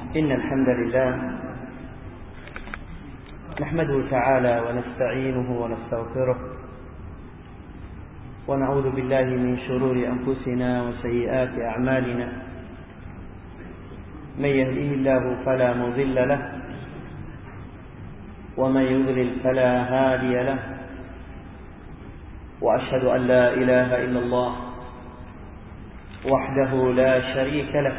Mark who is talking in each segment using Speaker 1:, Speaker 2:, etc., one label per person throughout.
Speaker 1: إن الحمد لله نحمده تعالى ونستعينه ونستغفره ونعوذ بالله من شرور أنفسنا وسيئات أعمالنا. من يهده الله فلا مضل له ومن يضلل فلا هادي له، وأشهد أن لا إله إلا الله وحده لا شريك له،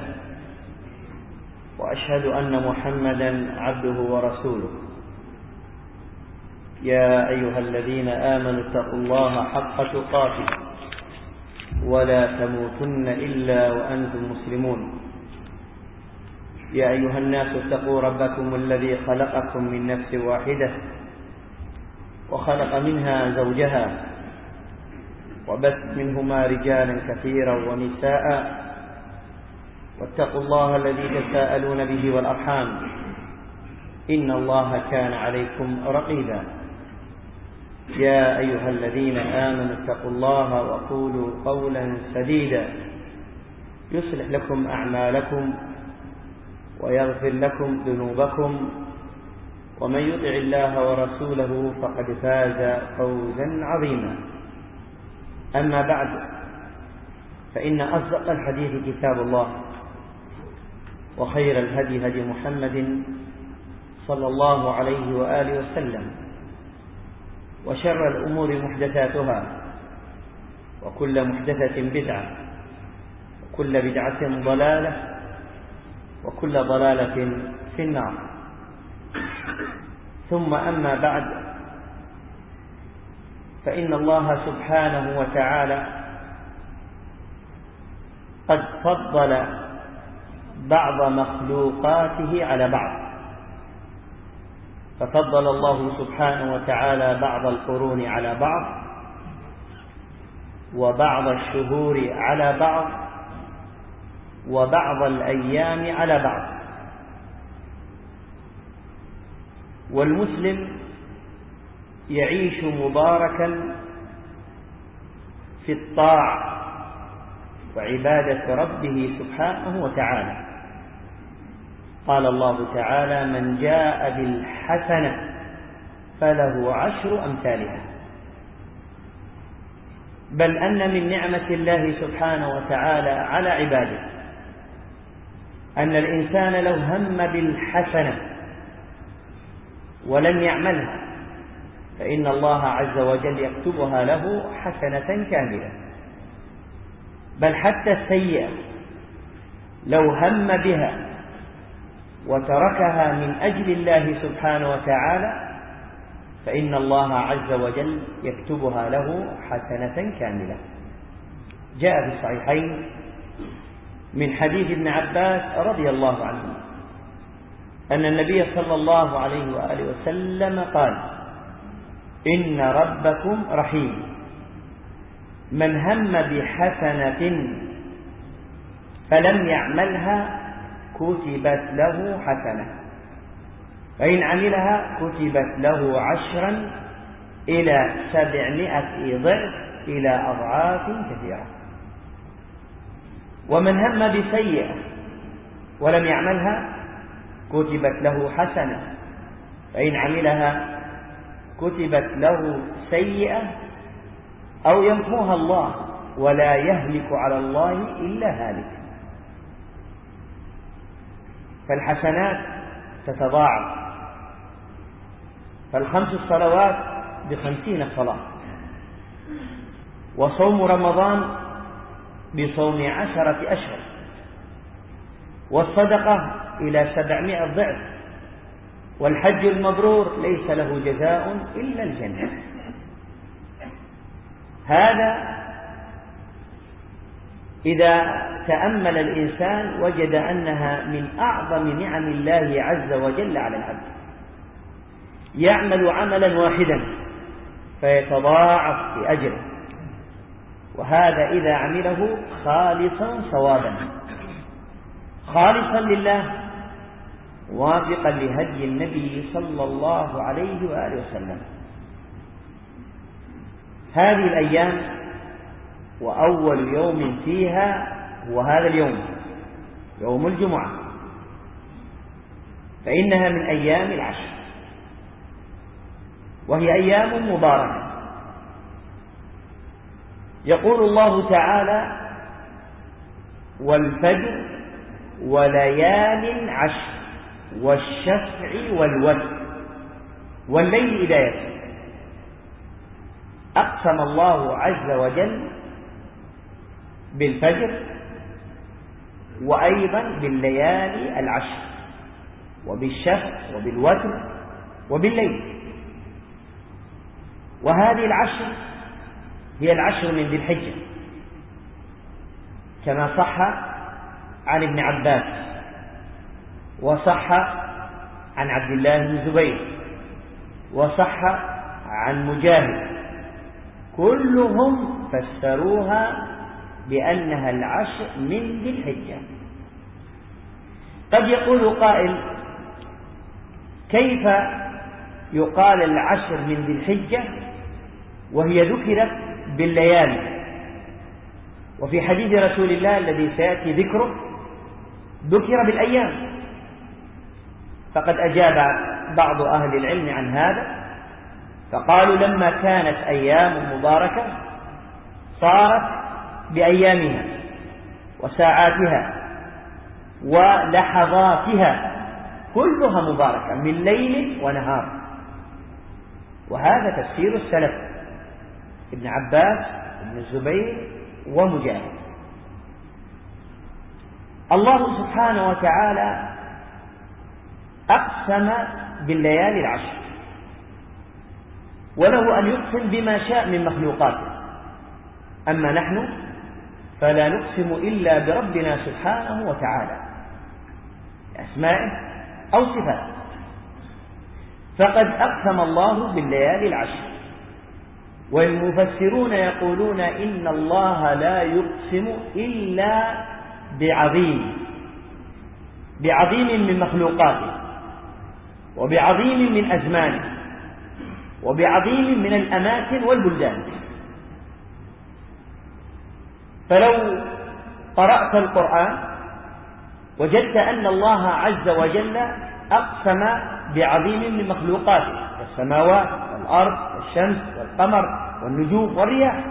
Speaker 1: وأشهد أن محمدا عبده ورسوله. يا أيها الذين آمنوا اتقوا الله حق تقاته ولا تموتن إلا وأنتم مسلمون. يا أيها الناس اتقوا ربكم الذي خلقكم من نفس واحدة وخلق منها زوجها وبث منهما رجالا كثيرا ونساء، واتقوا الله الذي تساءلون به والأرحام إن الله كان عليكم رقيبا. يا أيها الذين آمنوا اتقوا الله وقولوا قولا سديدا يصلح لكم أعمالكم ويغفر لكم ذنوبكم، ومن يطع الله ورسوله فقد فاز فوزا عظيما. أما بعد، فإن أصدق الحديث كتاب الله، وخير الهدي هدي محمد صلى الله عليه وآله وسلم، وشر الأمور محدثاتها، وكل محدثة بدعة، وكل بدعة ضلالة، وكل ضلالة في النار. ثم أما بعد، فإن الله سبحانه وتعالى قد فضل بعض مخلوقاته على بعض، ففضل الله سبحانه وتعالى بعض القرون على بعض، وبعض الشهور على بعض، وبعض الأيام على بعض. والمسلم يعيش مباركا في الطاعة وعبادة ربه سبحانه وتعالى. قال الله تعالى: من جاء بالحسنة فله 10 أمثالها. بل أن من نعمة الله سبحانه وتعالى على عباده أن الإنسان لو هم بالحسنة ولم يعملها فإن الله عز وجل يكتبها له حسنة كاملة. بل حتى السيئة لو هم بها وتركها من أجل الله سبحانه وتعالى فإن الله عز وجل يكتبها له حسنة كاملة. جاء في الصحيحين من حديث ابن عباس رضي الله عنه أن النبي صلى الله عليه وآله وسلم قال: إن ربكم رحيم، من هم بحسنة فلم يعملها كتبت له حسنة، فإن عملها كتبت له 10 إلى 700 ضعف إلى أضعاف كثيرة. ومن هم بسيئة ولم يعملها كتبت له حسنة، فإن عملها كتبت له سيئة أو يمحوها الله، ولا يهلك على الله إلا هالك. فالحسنات تتضاعف، فال5 الصلوات ب50 صلاة، وصوم رمضان بصوم 10 أشهر، والصدقة إلى 700 ضعف، والحج المبرور ليس له جزاء إلا الجنة. هذا إذا تأمل الإنسان وجد أنها من أعظم نعم الله عز وجل على العبد. يعمل عملا واحدا فيتضاعف بأجره، وهذا إذا عمله خالصا صوابا، خالصا لله، وافقا لهدي النبي صلى الله عليه وآله وسلم. هذه الأيام وأول يوم فيها هو هذا اليوم، يوم الجمعة، فإنها من أيام العشر، وهي أيام مباركة. يقول الله تعالى: والفجر وليال عشر والشفع والوتر والليل إذا يسر. أقسم الله عز وجل بالفجر وأيضا بالليالي العشر وبالشفع وبالوتر وبالليل. وهذه العشر هي العشر من ذي الحجة، كما صح عن ابن عباس وصح عن عبد الله بن الزبير وصح عن مجاهد، كلهم فسروها بأنها العشر من ذي الحجة. قد يقول قائل: كيف يقال العشر من ذي الحجة وهي ذكرت بالليالي، وفي حديث رسول الله الذي سيأتي ذكره ذكر بالأيام؟ فقد أجاب بعض أهل العلم عن هذا، فقالوا: لما كانت أيام مباركة صارت بأيامها وساعاتها ولحظاتها كلها مباركة من ليل ونهار. وهذا تفسير السلف ابن عباس ابن الزبير ومجاهد. الله سبحانه وتعالى أقسم بالليالي العشر، وله أن يقسم بما شاء من مخلوقاته، أما نحن فلا نقسم إلا بربنا سبحانه وتعالى بأسمائه أو صفاته. فقد أقسم الله بالليالي العشر، والمفسرون يقولون إن الله لا يقسم إلا بعظيم من مخلوقاته، وبعظيم من أزمانه، وبعظيم من الأماكن والبلدان. فلو قرأت القرآن وجدت أن الله عز وجل أقسم بعظيم من مخلوقاته، السماوات والأرض والشمس والقمر والنجوم والرياح،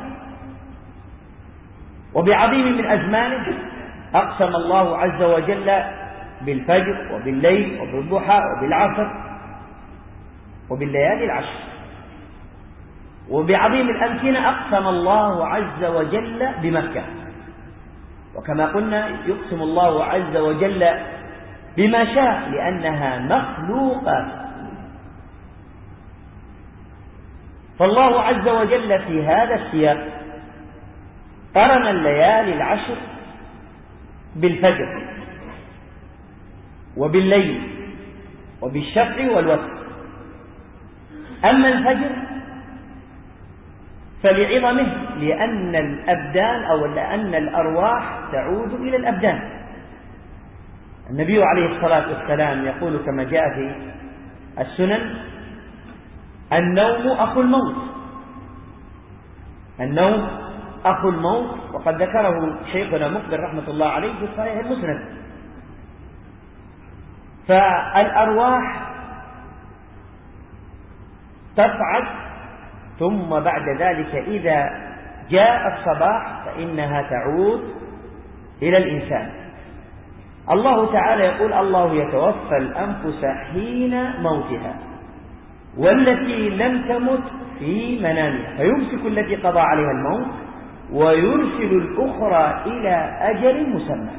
Speaker 1: وبعظيم من أزمانه أقسم الله عز وجل بالفجر وبالليل وبالضحى وبالعصر وبالليالي العشر. وبعظيم الأمكنة أقسم الله عز وجل بمكة، وكما قلنا يقسم الله عز وجل بما شاء لأنها مخلوقات. فالله عز وجل في هذا السياق قرن الليالي العشر بالفجر وبالليل وبالشفع والوتر. أما الفجر فلعظمه، لأن الأبدان أو لأن الأرواح تعود إلى الأبدان. النبي عليه الصلاة والسلام يقول كما جاء في السنن: النوم أخو الموت. النوم أخو الموت، وقد ذكره شيخنا مقبل رحمة الله عليه في صحيح المسند. فالأرواح تصعد، ثم بعد ذلك إذا جاء الصباح فإنها تعود إلى الإنسان. الله تعالى يقول: الله يتوفى الأنفس حين موتها والتي لم تمت في منامها فيمسك التي قضى عليها الموت ويرسل الأخرى إلى أجل مسمى.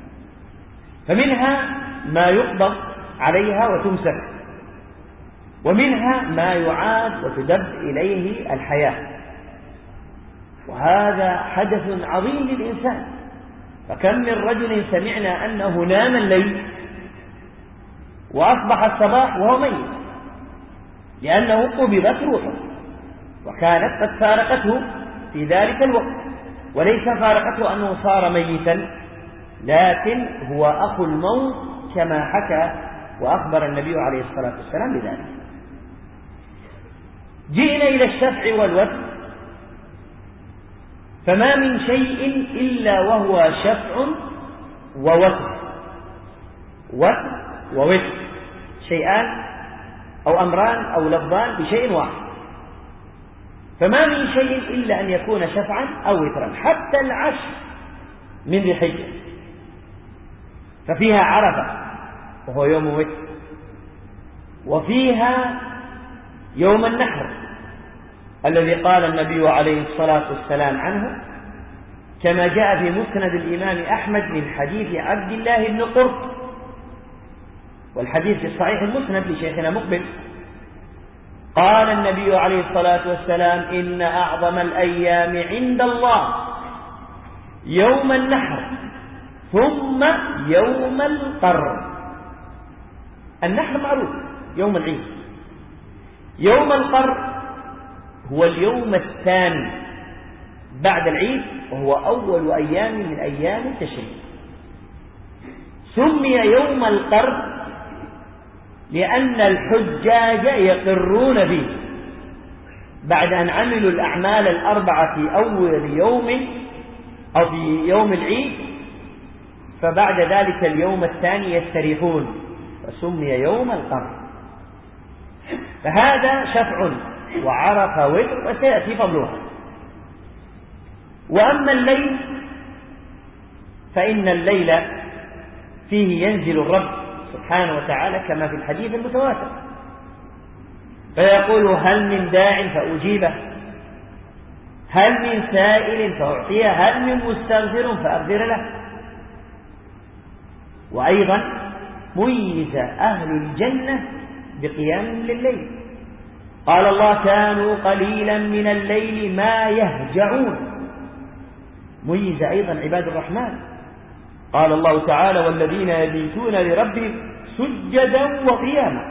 Speaker 1: فمنها ما يقبض عليها وتمسك، ومنها ما يعاد وتدب إليه الحياة. وهذا حدث عظيم للإنسان. فكم من رجل سمعنا أنه نام الليل وأصبح الصباح وهو ميت، لأنه قبضت روحه وكانت قد فارقته في ذلك الوقت، وليس فارقته أنه صار ميتا، لكن هو أخو الموت كما حكى وأخبر النبي عليه الصلاة والسلام بذلك. جئنا إلى الشفع والوتر، فما من شيء إلا وهو شفع ووتر، وتر ووتر. شيئان أو أمران أو لفظان بشيء واحد، فما من شيء إلا أن يكون شفعا أو وترا، حتى العشر من ذي الحجة، ففيها عرفة وهو يوم وتر، وفيها يوم النحر الذي قال النبي عليه الصلاة والسلام عنه كما جاء في مسند الإمام أحمد من حديث عبد الله بن قرط، والحديث في صحيح المسند لشيخنا مقبل، قال النبي عليه الصلاة والسلام إن أعظم الأيام عند الله يوم النحر ثم يوم القر. النحر معروف يوم العيد، يوم القر هو اليوم الثاني بعد العيد وهو أول أيام من أيام التشريق. سمي يوم القر لأن الحجاج يقرون فيه بعد أن عملوا الأعمال الأربعة في أول يوم أو في يوم العيد، فبعد ذلك اليوم الثاني يستريحون، فسمي يوم القر. فهذا شفع وعرف وتر وسيأتي فضلها. وأما الليل فإن الليل فيه ينزل الرب سبحانه وتعالى كما في الحديث المتواتر، فيقول هل من داع فأجيبه، هل من سائل فأعطيه، هل من مستغفر فأغفر له. وأيضا ميز أهل الجنة بقيام لليل، قال الله كانوا قليلا من الليل ما يهجعون. ميز أيضا عباد الرحمن، قال الله تعالى والذين يبيتون لربهم سجدا وقياما.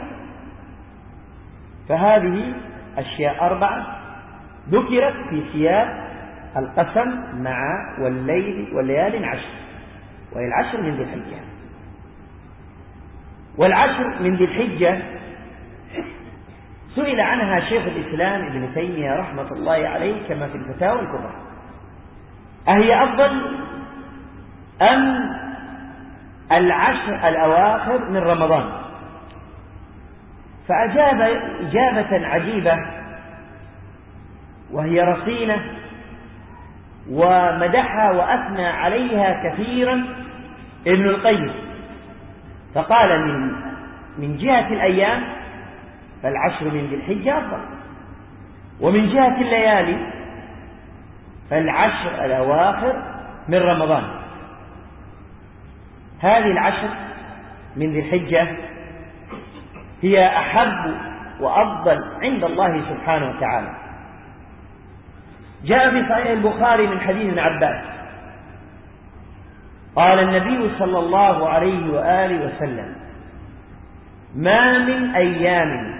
Speaker 1: فهذه أشياء أربعة ذكرت في سياق القسم مع والليل والليال عشر، وهي العشر من ذي الحجة. والعشر من ذي الحجة سئل عنها شيخ الإسلام ابن تيمية رحمة الله عليه كما في الفتاوى الكبرى، أهي أفضل أم العشر الأواخر من رمضان؟ فأجاب إجابة عجيبة وهي رصينة ومدحها وأثنى عليها كثيرا ابن القيم، فقال من جهة الأيام فالعشر من ذي الحجة أفضل، ومن جهة الليالي فالعشر الأواخر من رمضان. هذه العشر من ذي الحجة هي أحب وأفضل عند الله سبحانه وتعالى. جاء في صحيح البخاري من حديث ابن عباس قال النبي صلى الله عليه وآله وسلم ما من أيام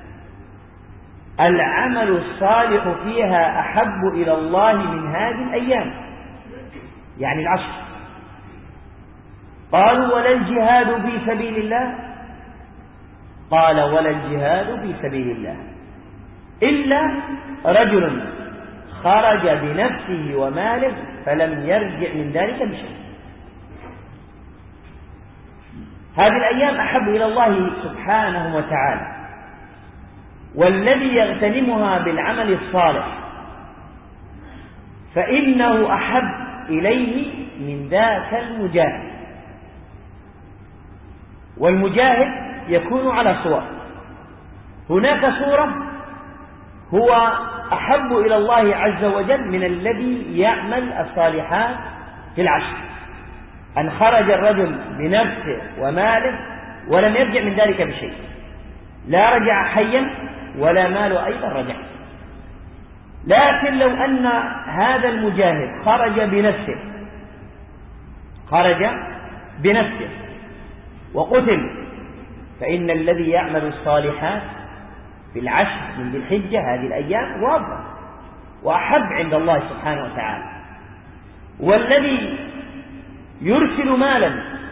Speaker 1: العمل الصالح فيها أحب إلى الله من هذه الأيام، يعني العشر. قالوا ولا الجهاد في سبيل الله؟ قال ولا الجهاد في سبيل الله إلا رجل خرج بنفسه وماله فلم يرجع من ذلك بشيء. هذه الأيام أحب إلى الله سبحانه وتعالى، والذي يغتنمها بالعمل الصالح فإنه أحب إليه من ذاك المجاهد. والمجاهد يكون على صور، هناك صورة هو أحب إلى الله عز وجل من الذي يعمل الصالحات في العشر، أن خرج الرجل بنفسه وماله ولم يرجع من ذلك بشيء، لا رجع حيا ولا مال أيضا رجع. لكن لو أن هذا المجاهد خرج بنفسه وقتل، فإن الذي يعمل الصالحات في العشر من ذي الحجة هذه الأيام هو أفضل وأحب عند الله سبحانه وتعالى. والذي يرسل مالا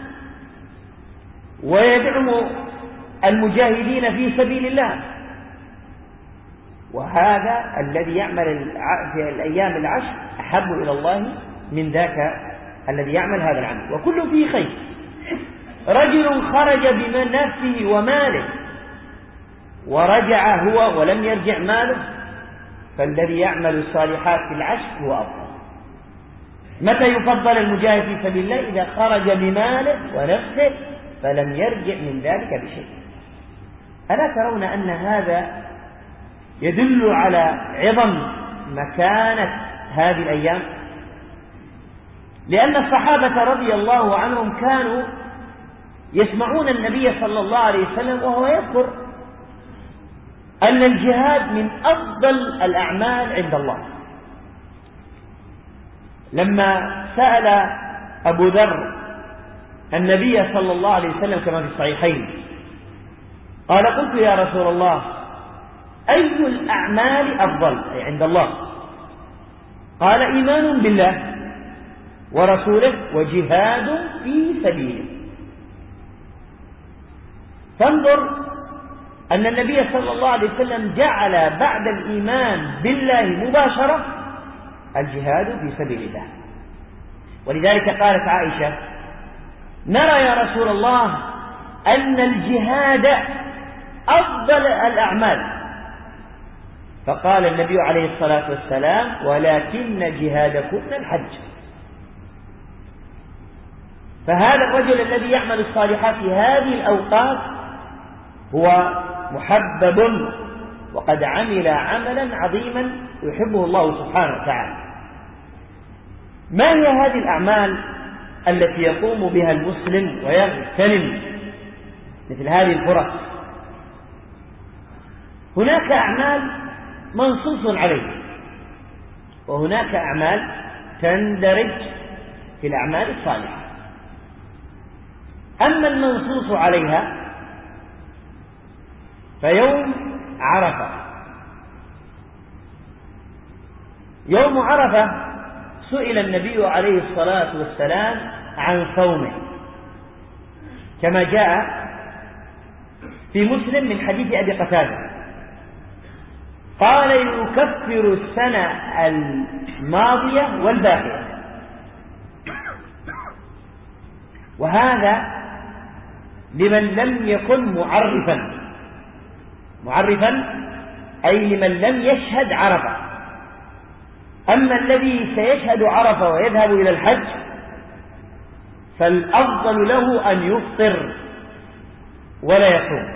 Speaker 1: ويدعم المجاهدين في سبيل الله، وهذا الذي يعمل في الأيام العشر أحب إلى الله من ذاك الذي يعمل هذا العمل، وكل فيه خير. رجل خرج بنفسه وماله ورجع هو ولم يرجع ماله، فالذي يعمل الصالحات في العشر هو أفضل. متى يفضل المجاهد في سبيل الله؟ إذا خرج بماله ونفسه فلم يرجع من ذلك بشيء. ألا ترون أن هذا يدل على عظم مكانة هذه الأيام؟ لأن الصحابة رضي الله عنهم كانوا يسمعون النبي صلى الله عليه وسلم وهو يذكر أن الجهاد من أفضل الأعمال عند الله. لما سأل أبو ذر النبي صلى الله عليه وسلم كما في الصحيحين قال: قلت يا رسول الله أي الأعمال أفضل أي عند الله؟ قال: إيمان بالله ورسوله وجهاد في سبيله. فانظر أن النبي صلى الله عليه وسلم جعل بعد الإيمان بالله مباشرة الجهاد في سبيل الله. ولذلك قالت عائشة: نرى يا رسول الله أن الجهاد أفضل الأعمال. فقال النبي عليه الصلاة والسلام: ولكن جهادكن الحج. فهذا الرجل الذي يعمل الصالحات في هذه الأوقات هو محبب وقد عمل عملا عظيما يحبه الله سبحانه وتعالى. ما هي هذه الأعمال التي يقوم بها المسلم ويغتنم مثل هذه الفرص؟ هناك أعمال منصوص عليها، وهناك أعمال تندرج في الأعمال الصالحة. أما المنصوص عليها فيوم عرفة. يوم عرفة سئل النبي عليه الصلاة والسلام عن صومه كما جاء في مسلم من حديث أبي قتادة قال: يكفر السنة الماضية والباقية. وهذا لمن لم يكن معرفا أي لمن لم يشهد عرفة. أما الذي سيشهد عرفة ويذهب إلى الحج فالأفضل له أن يفطر ولا يصوم،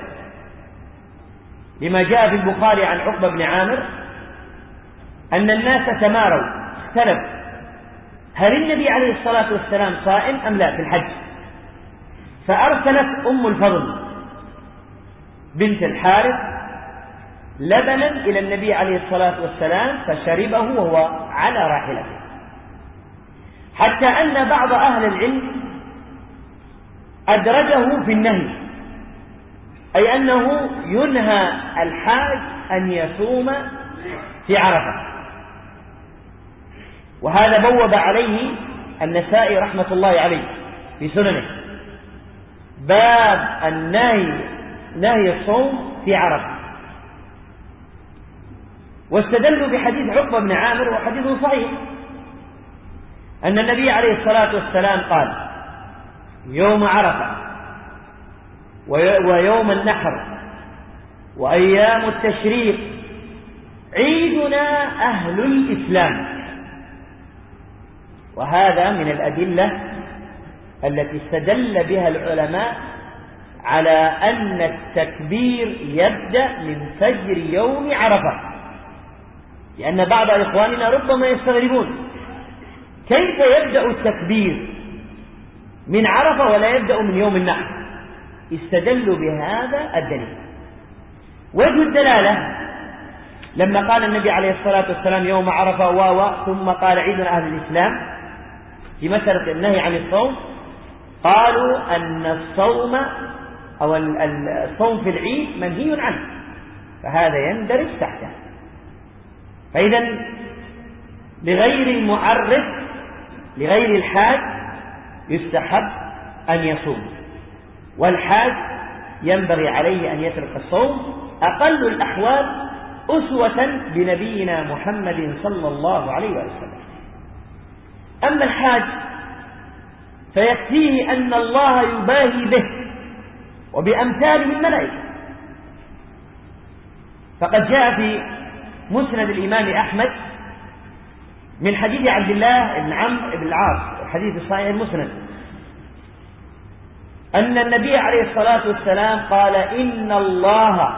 Speaker 1: لما جاء في البخاري عن عقبة بن عامر أن الناس تماروا اختلفوا هل النبي عليه الصلاة والسلام صائم أم لا في الحج، فأرسلت أم الفضل بنت الحارث لبنا إلى النبي عليه الصلاة والسلام فشربه وهو على راحلته، حتى أن بعض أهل العلم أدرجه في النهي، أي أنه ينهى الحاج أن يصوم في عرفة. وهذا بوب عليه النسائي رحمة الله عليه في سننه باب نهي الصوم في عرفة. واستدلوا بحديث عقبة بن عامر وحديث صحيح أن النبي عليه الصلاة والسلام قال: يوم عرفة ويوم النحر وأيام التشريق عيدنا أهل الإسلام. وهذا من الأدلة التي استدل بها العلماء على أن التكبير يبدأ من فجر يوم عرفة، لأن بعض إخواننا ربما يستغربون كيف يبدأ التكبير من عرفة ولا يبدأ من يوم النحر. استدلوا بهذا الدليل. وجه الدلالة لما قال النبي عليه الصلاة والسلام يوم عرفة ثم قال عيدنا أهل الإسلام في مسألة النهي عن الصوم، قالوا أن الصوم أو الصوم في العيد منهي عنه، فهذا يندرج تحته. فإذا لغير المعرف لغير الحاج يستحب أن يصوم، والحاج ينبغي عليه أن يترك الصوم أقل الأحوال أسوة بنبينا محمد صلى الله عليه وسلم. أما الحاج فيكفيه أن الله يباهي به وبأمثاله الملائكة، فقد جاء في مسند الإمام أحمد من حديث عبد الله بن عمرو بن العاص، الحديث الصحيح المسند، أن النبي عليه الصلاة والسلام قال: إن الله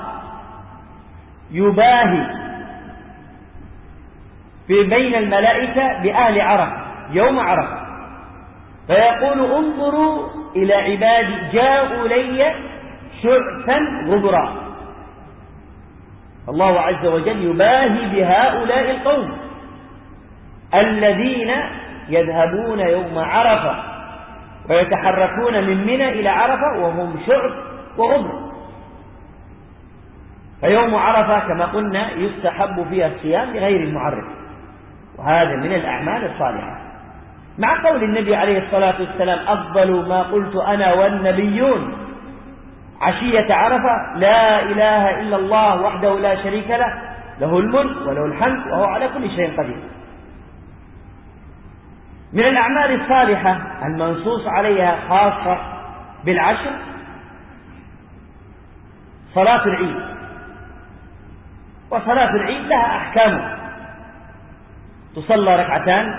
Speaker 1: يباهي في بين الملائكة بأهل عرفة يوم عرفة، فيقول: انظروا إلى عبادي جاءوا لي شعثا غبرا. الله عز وجل يباهي بهؤلاء القوم الذين يذهبون يوم عرفة ويتحركون من منى إلى عرفة وهم شعث وغبر. فيوم عرفة كما قلنا يستحب فيها الصيام لغير المعرف، وهذا من الأعمال الصالحة، مع قول النبي عليه الصلاة والسلام: أفضل ما قلت أنا والنبيون عشية عرفة لا إله إلا الله وحده لا شريك له، له الملك وله الحمد وهو على كل شيء قدير. من الأعمال الصالحة المنصوص عليها خاصة بالعشر صلاة العيد، وصلاة العيد لها أحكام، تصلى ركعتان،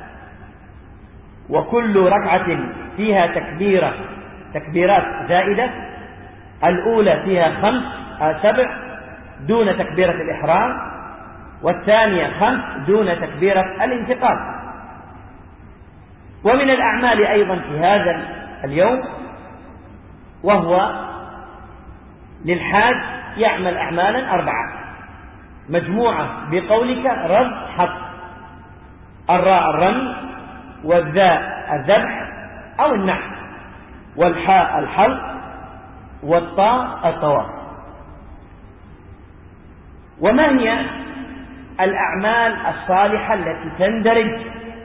Speaker 1: وكل ركعة فيها تكبيرات زائدة، الأولى فيها 7 دون تكبيرة الإحرام، والثانية 5 دون تكبيرة الانتقال. ومن الأعمال أيضا في هذا اليوم وهو للحاج يعمل أعمالا 4 مجموعة بقولك: رد حق، الراء الرمي، والذاء الذبح أو النحر، والحاء الحلق، والطاء الطواف. وما هي الأعمال الصالحة التي تندرج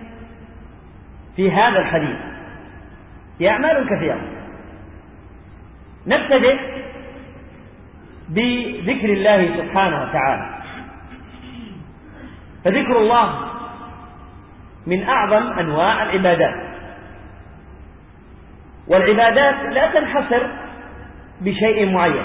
Speaker 1: في هذا الحديث؟ هي أعمال كثيرة. نبتدئ بذكر الله سبحانه وتعالى، فذكر الله من أعظم أنواع العبادات، والعبادات لا تنحصر بشيء معين،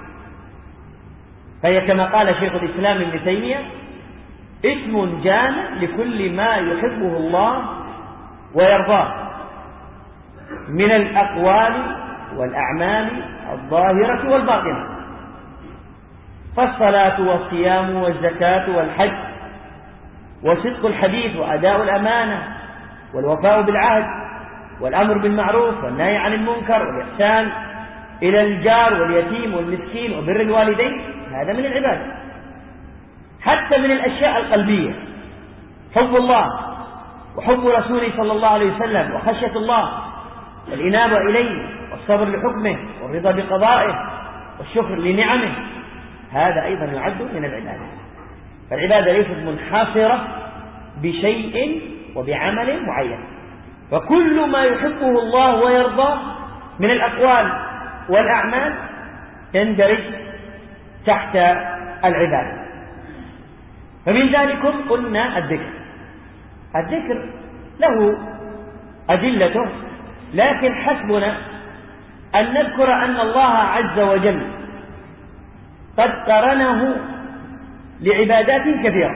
Speaker 1: فهي كما قال شيخ الإسلام ابن تيمية: اسم جامع لكل ما يحبه الله ويرضاه من الأقوال والأعمال الظاهرة والباطنة، فالصلاة والصيام والزكاة والحج وصدق الحديث وأداء الأمانة والوفاء بالعهد والأمر بالمعروف والنهي عن المنكر والإحسان إلى الجار واليتيم والمسكين وبر الوالدين، هذا من العبادة. حتى من الأشياء القلبية: حب الله وحب رسوله صلى الله عليه وسلم وخشية الله والإنابة إليه والصبر لحكمه والرضا بقضائه والشكر لنعمه، هذا أيضا يعد من العبادة. فالعبادة ليست منحصرة بشيء وبعمل معين، فكل ما يحبه الله ويرضاه من الأقوال والأعمال تندرج تحت العبادة. فمن ذلك قلنا الذكر له أدلته، لكن حسبنا أن نذكر أن الله عز وجل قد قرنه لعبادات كثيرة،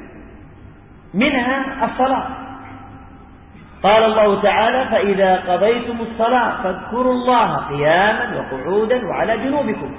Speaker 1: منها الصلاة. قال الله تعالى: فإذا قضيتم الصلاة فاذكروا الله قياما وقعودا وعلى جنوبكم.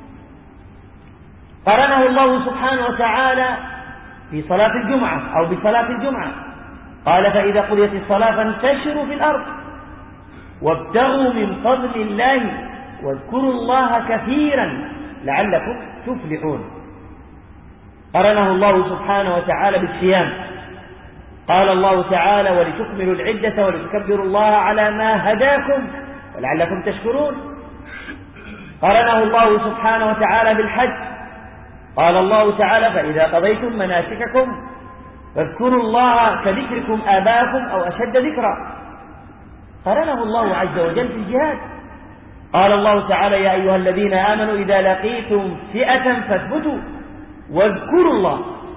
Speaker 1: قرنه الله سبحانه وتعالى في صلاة الجمعة أو بصلاة الجمعة، قال: فإذا قضيت الصلاة فانتشروا في الأرض وابتغوا من فضل الله واذكروا الله كثيرا لعلكم تفلحون. قرنه الله سبحانه وتعالى بالصيام، قال الله تعالى: ولتكملوا العدة ولتكبروا الله على ما هداكم ولعلكم تشكرون. قرنه الله سبحانه وتعالى بالحج، قال الله تعالى: فإذا قضيتم مناسككم فاذكروا الله كذكركم آباءكم أو أشد ذكرا. قرنه الله عز وجل في الجهاد، قال الله تعالى: يا أيها الذين آمنوا إذا لقيتم فئة فاثبتوا واذكروا الله.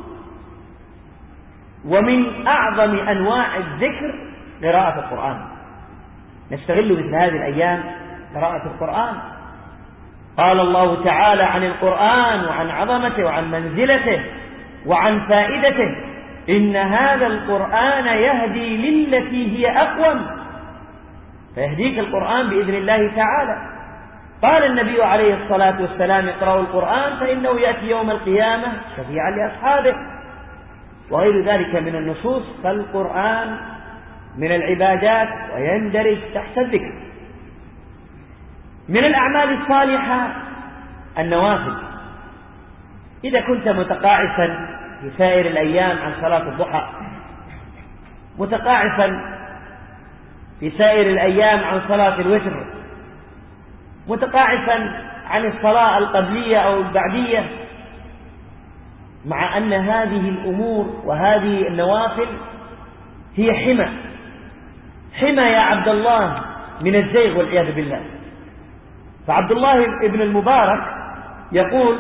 Speaker 1: ومن أعظم أنواع الذكر قراءة القرآن، نستغل مثل هذه الأيام قراءة القرآن، قال الله تعالى عن القرآن وعن عظمته وعن منزلته وعن فائدته: إن هذا القرآن يهدي للتي هي أقوم. فيهديك القرآن بإذن الله تعالى. قال النبي عليه الصلاة والسلام: اقرأوا القرآن فإنه يأتي يوم القيامة شفيعا لأصحابه، وغير ذلك من النصوص. فالقرآن من العبادات ويندرج تحت الذكر. من الأعمال الصالحة النوافل. إذا كنت متقاعسا في سائر الأيام عن صلاة الضحى، متقاعسا في سائر الأيام عن صلاة الوتر، متقاعسا عن الصلاة القبلية أو البعدية، مع أن هذه الأمور وهذه النوافل هي حمى يا عبد الله من الزيغ والعياذ بالله. فعبد الله ابن المبارك يقول: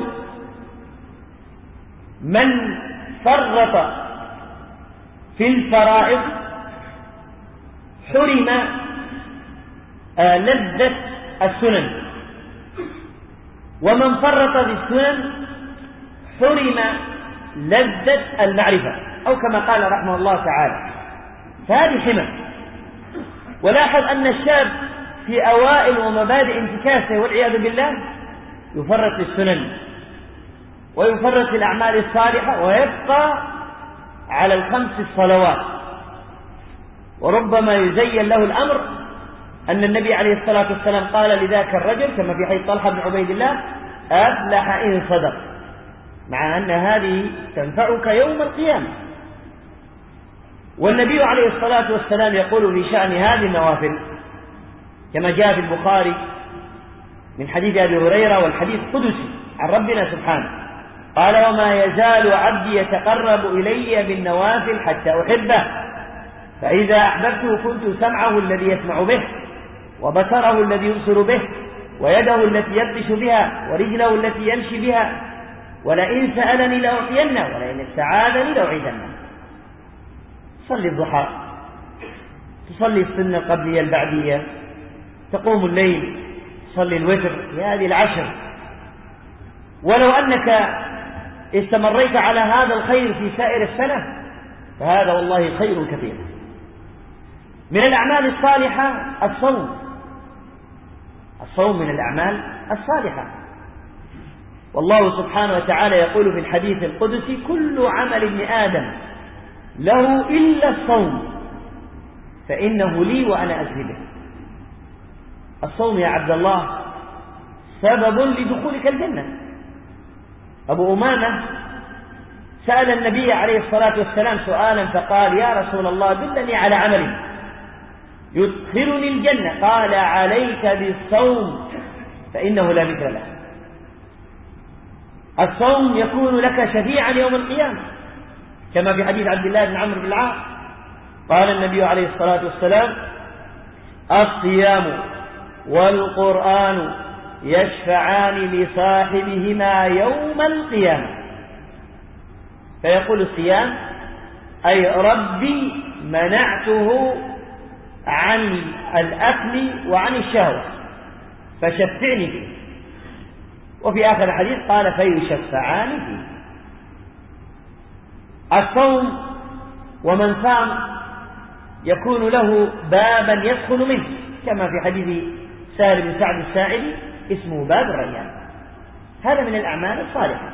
Speaker 1: من فرط في الفرائض حرم لذة السنن، ومن فرط في السنن حرم لذة المعرفة، أو كما قال رحمه الله تعالى. فهذه حمى. ولاحظ أن الشاب في أوائل ومبادئ انتكاسه والعياذ بالله يفرط في السنن ويفرط في الأعمال الصالحة، ويبقى على الخمس الصلوات. وربما يزين له الأمر أن النبي عليه الصلاة والسلام قال لذاك الرجل كما في حديث طلحة بن عبيد الله: أفلح إن صدق، مع أن هذه تنفعك يوم القيامة. والنبي عليه الصلاة والسلام يقول في شأن هذه النوافل كما جاء في البخاري من حديث أبي هريرة، والحديث قدسي عن ربنا سبحانه، قال: وما يزال عبدي يتقرب إلي بالنوافل حتى أحبه، فإذا أحببته كنت سمعه الذي يسمع به، وبصره الذي يبصر به، ويده التي يبطش بها، ورجله التي يمشي بها، ولئن سألني لأعطينه، ولئن استعاذني لأعيذنه. تصلي الضحى، تصلي السنة القبلية البعدية، تقوم الليل، تصلي الوتر في هذه العشر. ولو أنك استمريت على هذا الخير في سائر السنة فهذا والله خير كثير. من الأعمال الصالحة الصوم من الأعمال الصالحة. والله سبحانه وتعالى يقول في الحديث القدسي: كل عمل ابن آدم له إلا الصوم فإنه لي وأنا أجزي به. الصوم يا عبد الله سبب لدخولك الجنة. أبو أمامة سأل النبي عليه الصلاة والسلام سؤالا فقال: يا رسول الله دلني على عمل يدخلني الجنة. قال: عليك بالصوم فإنه لا مثل له. الصوم يكون لك شفيعا يوم القيامة، كما في حديث عبد الله بن عمرو بن العاص قال النبي عليه الصلاة والسلام: الصيام والقرآن يشفعان لصاحبهما يوم القيامة. فيقول الصيام: أي ربي منعته عن الأكل وعن الشهوة فشفعني فيه. وفي آخر الحديث قال: فيشفعان فيه. الصوم ومن صام يكون له بابا يدخل منه، كما في حديث سهل بن سعد الساعدي اسمه باب الريان. هذا من الأعمال الصالحة.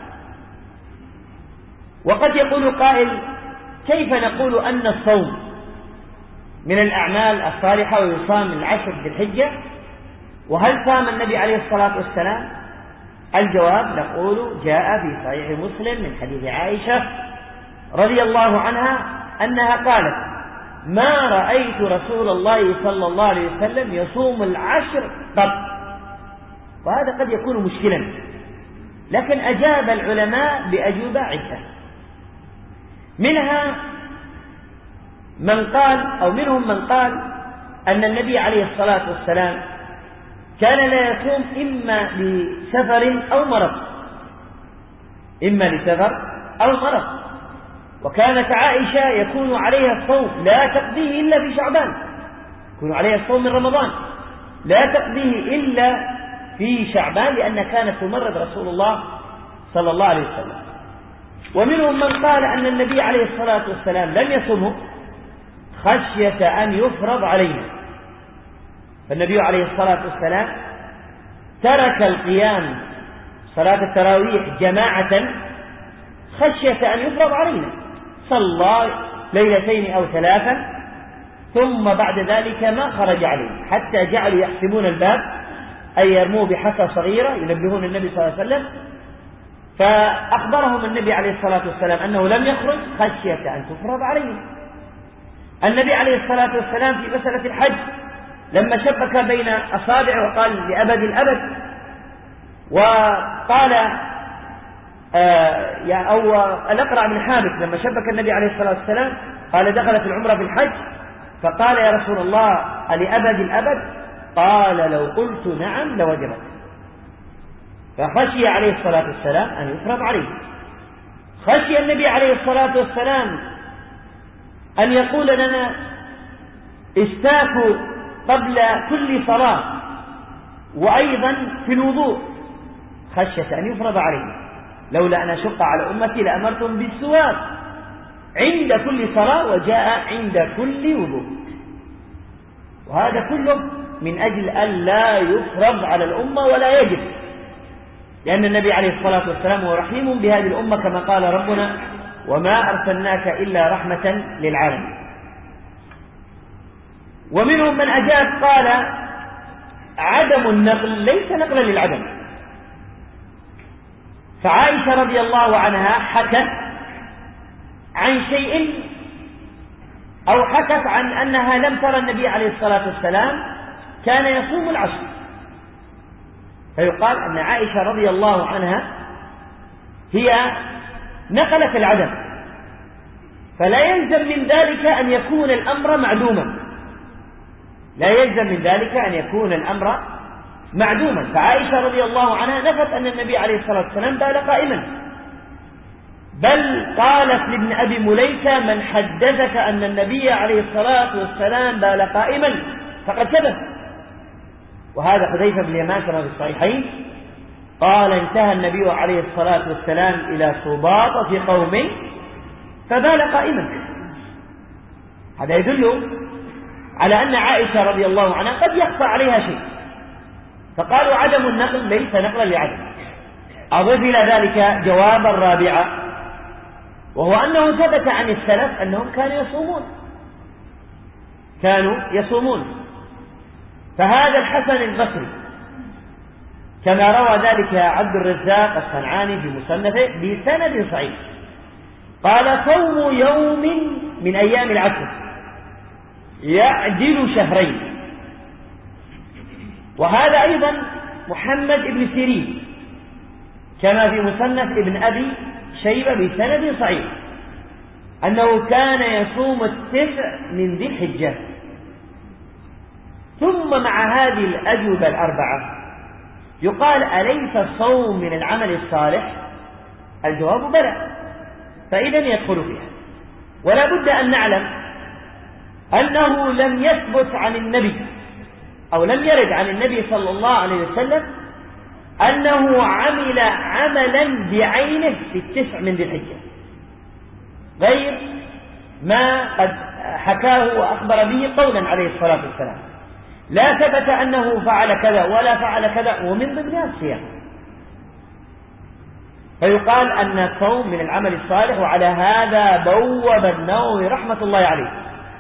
Speaker 1: وقد يقول قائل: كيف نقول أن الصوم من الأعمال الصالحة ويصام من 10 ذي الحجة، وهل صام النبي عليه الصلاة والسلام؟ الجواب نقول: جاء في صحيح مسلم من حديث عائشة رضي الله عنها أنها قالت: ما رأيت رسول الله صلى الله عليه وسلم يصوم 10 قط. وهذا قد يكون مشكلا، لكن أجاب العلماء بأجوبة عدة. منها من قال أو منهم من قال أن النبي عليه الصلاة والسلام كان لا يصوم إما لسفر أو مرض، إما لسفر أو مرض. وكانت عائشة يكون عليها الصوم لا تقضيه إلا في شعبان، يكون عليها الصوم من رمضان لا تقضيه إلا في شعبان لأن كانت تمرض رسول الله صلى الله عليه وسلم. ومنهم من قال أن النبي عليه الصلاة والسلام لم يصمه خشية أن يفرض علينا، فالنبي عليه الصلاة والسلام ترك القيام صلاة التراويح جماعة خشية أن يفرض علينا، صلى ليلتين أو ثلاثا ثم بعد ذلك ما خرج عليه، حتى جعلوا يحسبون الباب أي يرموه بحسى صغيرة ينبهون النبي صلى الله عليه وسلم، فأخبرهم النبي عليه الصلاة والسلام أنه لم يخرج خشية أن تفرض عليه. النبي عليه الصلاة والسلام في مسألة الحج لما شبك بين أصابعه وقال لأبد الأبد، وقال أو الأقرع بن حابس لما شبك النبي عليه الصلاة والسلام قال دخلت العمرة في الحج، فقال يا رسول الله ألأبد الأبد؟ قال لو قلت نعم لوجبت. فخشي عليه الصلاة والسلام أن يفرض عليه. خشي النبي عليه الصلاة والسلام أن يقول لنا استاكوا قبل كل صلاة وأيضا في الوضوء، خشية أن يفرض عليه. لولا أن أشق على أمتي لأمرتم بالسواك عند كل صلاة وجاء عند كل وضوء، وهذا كله من أجل أن لا يفرض على الأمة ولا يجب، لأن النبي عليه الصلاة والسلام هو رحيم بهذه الأمة كما قال ربنا وما أرسلناك إلا رحمة للعالمين. ومنهم من أجاب قال عدم النقل ليس نقلا للعدم، فعائشة رضي الله عنها حكت عن شيء أو حكت عن أنها لم ترى النبي عليه الصلاة والسلام كان يصوم العشر، فيقال أن عائشة رضي الله عنها هي نقلت العدم، فلا يلزم من ذلك أن يكون الأمر معدوما، لا يلزم من ذلك أن يكون الأمر معدوما. فعائشة رضي الله عنها نفت أن النبي عليه الصلاة والسلام بال قائما، بل قالت لابن أبي مليكة من حدثك أن النبي عليه الصلاة والسلام بال قائما فقد كذب. وهذا حذيفة بن اليمان كما في الصحيحين قال انتهى النبي عليه الصلاة والسلام إلى سباط في قوم فبال قائما. هذا يدل على أن عائشة رضي الله عنها قد يخفى عليها شيء، فقالوا عدم النقل ليس نقلا لعدم. أضف إلى ذلك جوابا رابعا، وهو أنه ثبت عن السلف أنهم كانوا يصومون. فهذا الحسن البصري كما روى ذلك عبد الرزاق الصنعاني في مصنفه بسند صحيح قال صوم يوم من أيام العشر يعدل شهرين. وهذا أيضا محمد بن سيرين كما في مصنف ابن أبي شيبة بسند صحيح أنه كان يصوم 9 من ذي الحجة. ثم مع هذه الأجوبة الأربعة يقال أليس الصوم من العمل الصالح؟ الجواب بلى، فإذا يدخل فيها. ولا بد أن نعلم أنه لم يثبت عن النبي أو لم يرد عن النبي صلى الله عليه وسلم أنه عمل عملا بعينه في 9 من ذي الحجة غير ما قد حكاه وأخبر به قولا عليه الصلاة والسلام. لا ثبت أنه فعل كذا ولا فعل كذا، ومن ضمنها الصيام. فيقال أن الصوم من العمل الصالح، وعلى هذا بوب النووي رحمة الله عليه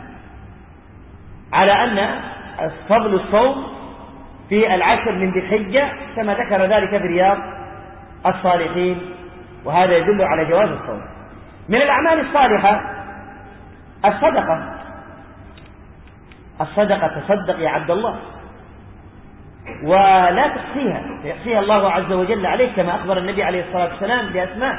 Speaker 1: على أن فضل الصوم في 10 من ذي الحجة كما ذكر ذلك في رياض الصالحين، وهذا يدل على جواز الصوم. من الأعمال الصالحة الصدقة تصدق يا عبد الله ولا تحصيها، فيحصيها الله عز وجل عليك كما أخبر النبي عليه الصلاة والسلام بأسماء.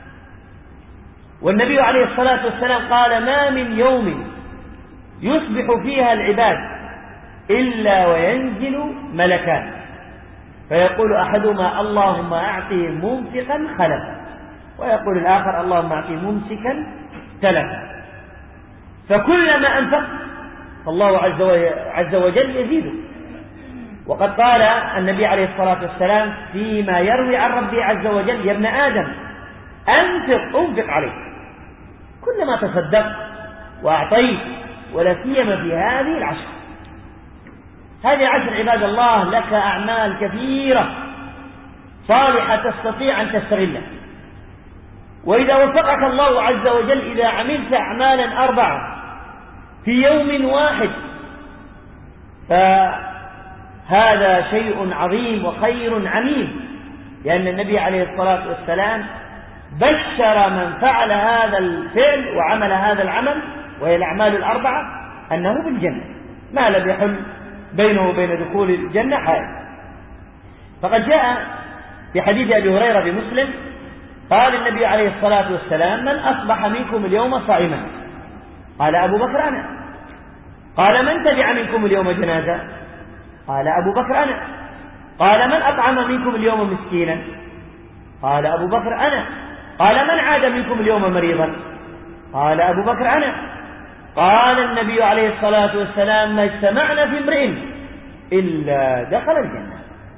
Speaker 1: والنبي عليه الصلاة والسلام قال ما من يوم يصبح فيها العباد إلا وينزل ملكان فيقول أحدهما اللهم أعطي ممسكا خلفا، ويقول الآخر اللهم أعطي ممسكا تلفا. فكلما أنفق فالله عز وجل يزيده، وقد قال النبي عليه الصلاة والسلام فيما يروي عن ربه عز وجل: يا ابن آدم أنفق عليك، كلما تصدقت وأعطيت، ولا سيما في هذه العشر. هذه العشر عباد الله لك أعمال كثيرة صالحة تستطيع أن تستغلها، وإذا وفقك الله عز وجل إذا عملت أعمالا 4 في يوم واحد فهذا شيء عظيم وخير عميم، لأن النبي عليه الصلاة والسلام بشر من فعل هذا الفعل وعمل هذا العمل وهي الأعمال 4 أنه بالجنة، ما لم يحل بينه وبين دخول الجنة حائل. فقد جاء في حديث أبي هريرة بمسلم قال النبي عليه الصلاة والسلام: من أصبح منكم اليوم صائما؟ قال أبو بكر: أنا. قال: من تبع منكم اليوم جنازة؟ قال أبو بكر: أنا. قال: من أطعم منكم اليوم مسكينا؟ قال أبو بكر: أنا. قال: من عاد منكم اليوم مريضا؟ قال أبو بكر: أنا. قال النبي عليه الصلاة والسلام: ما اجتمعنا في امرئ إلا دخل الجنة.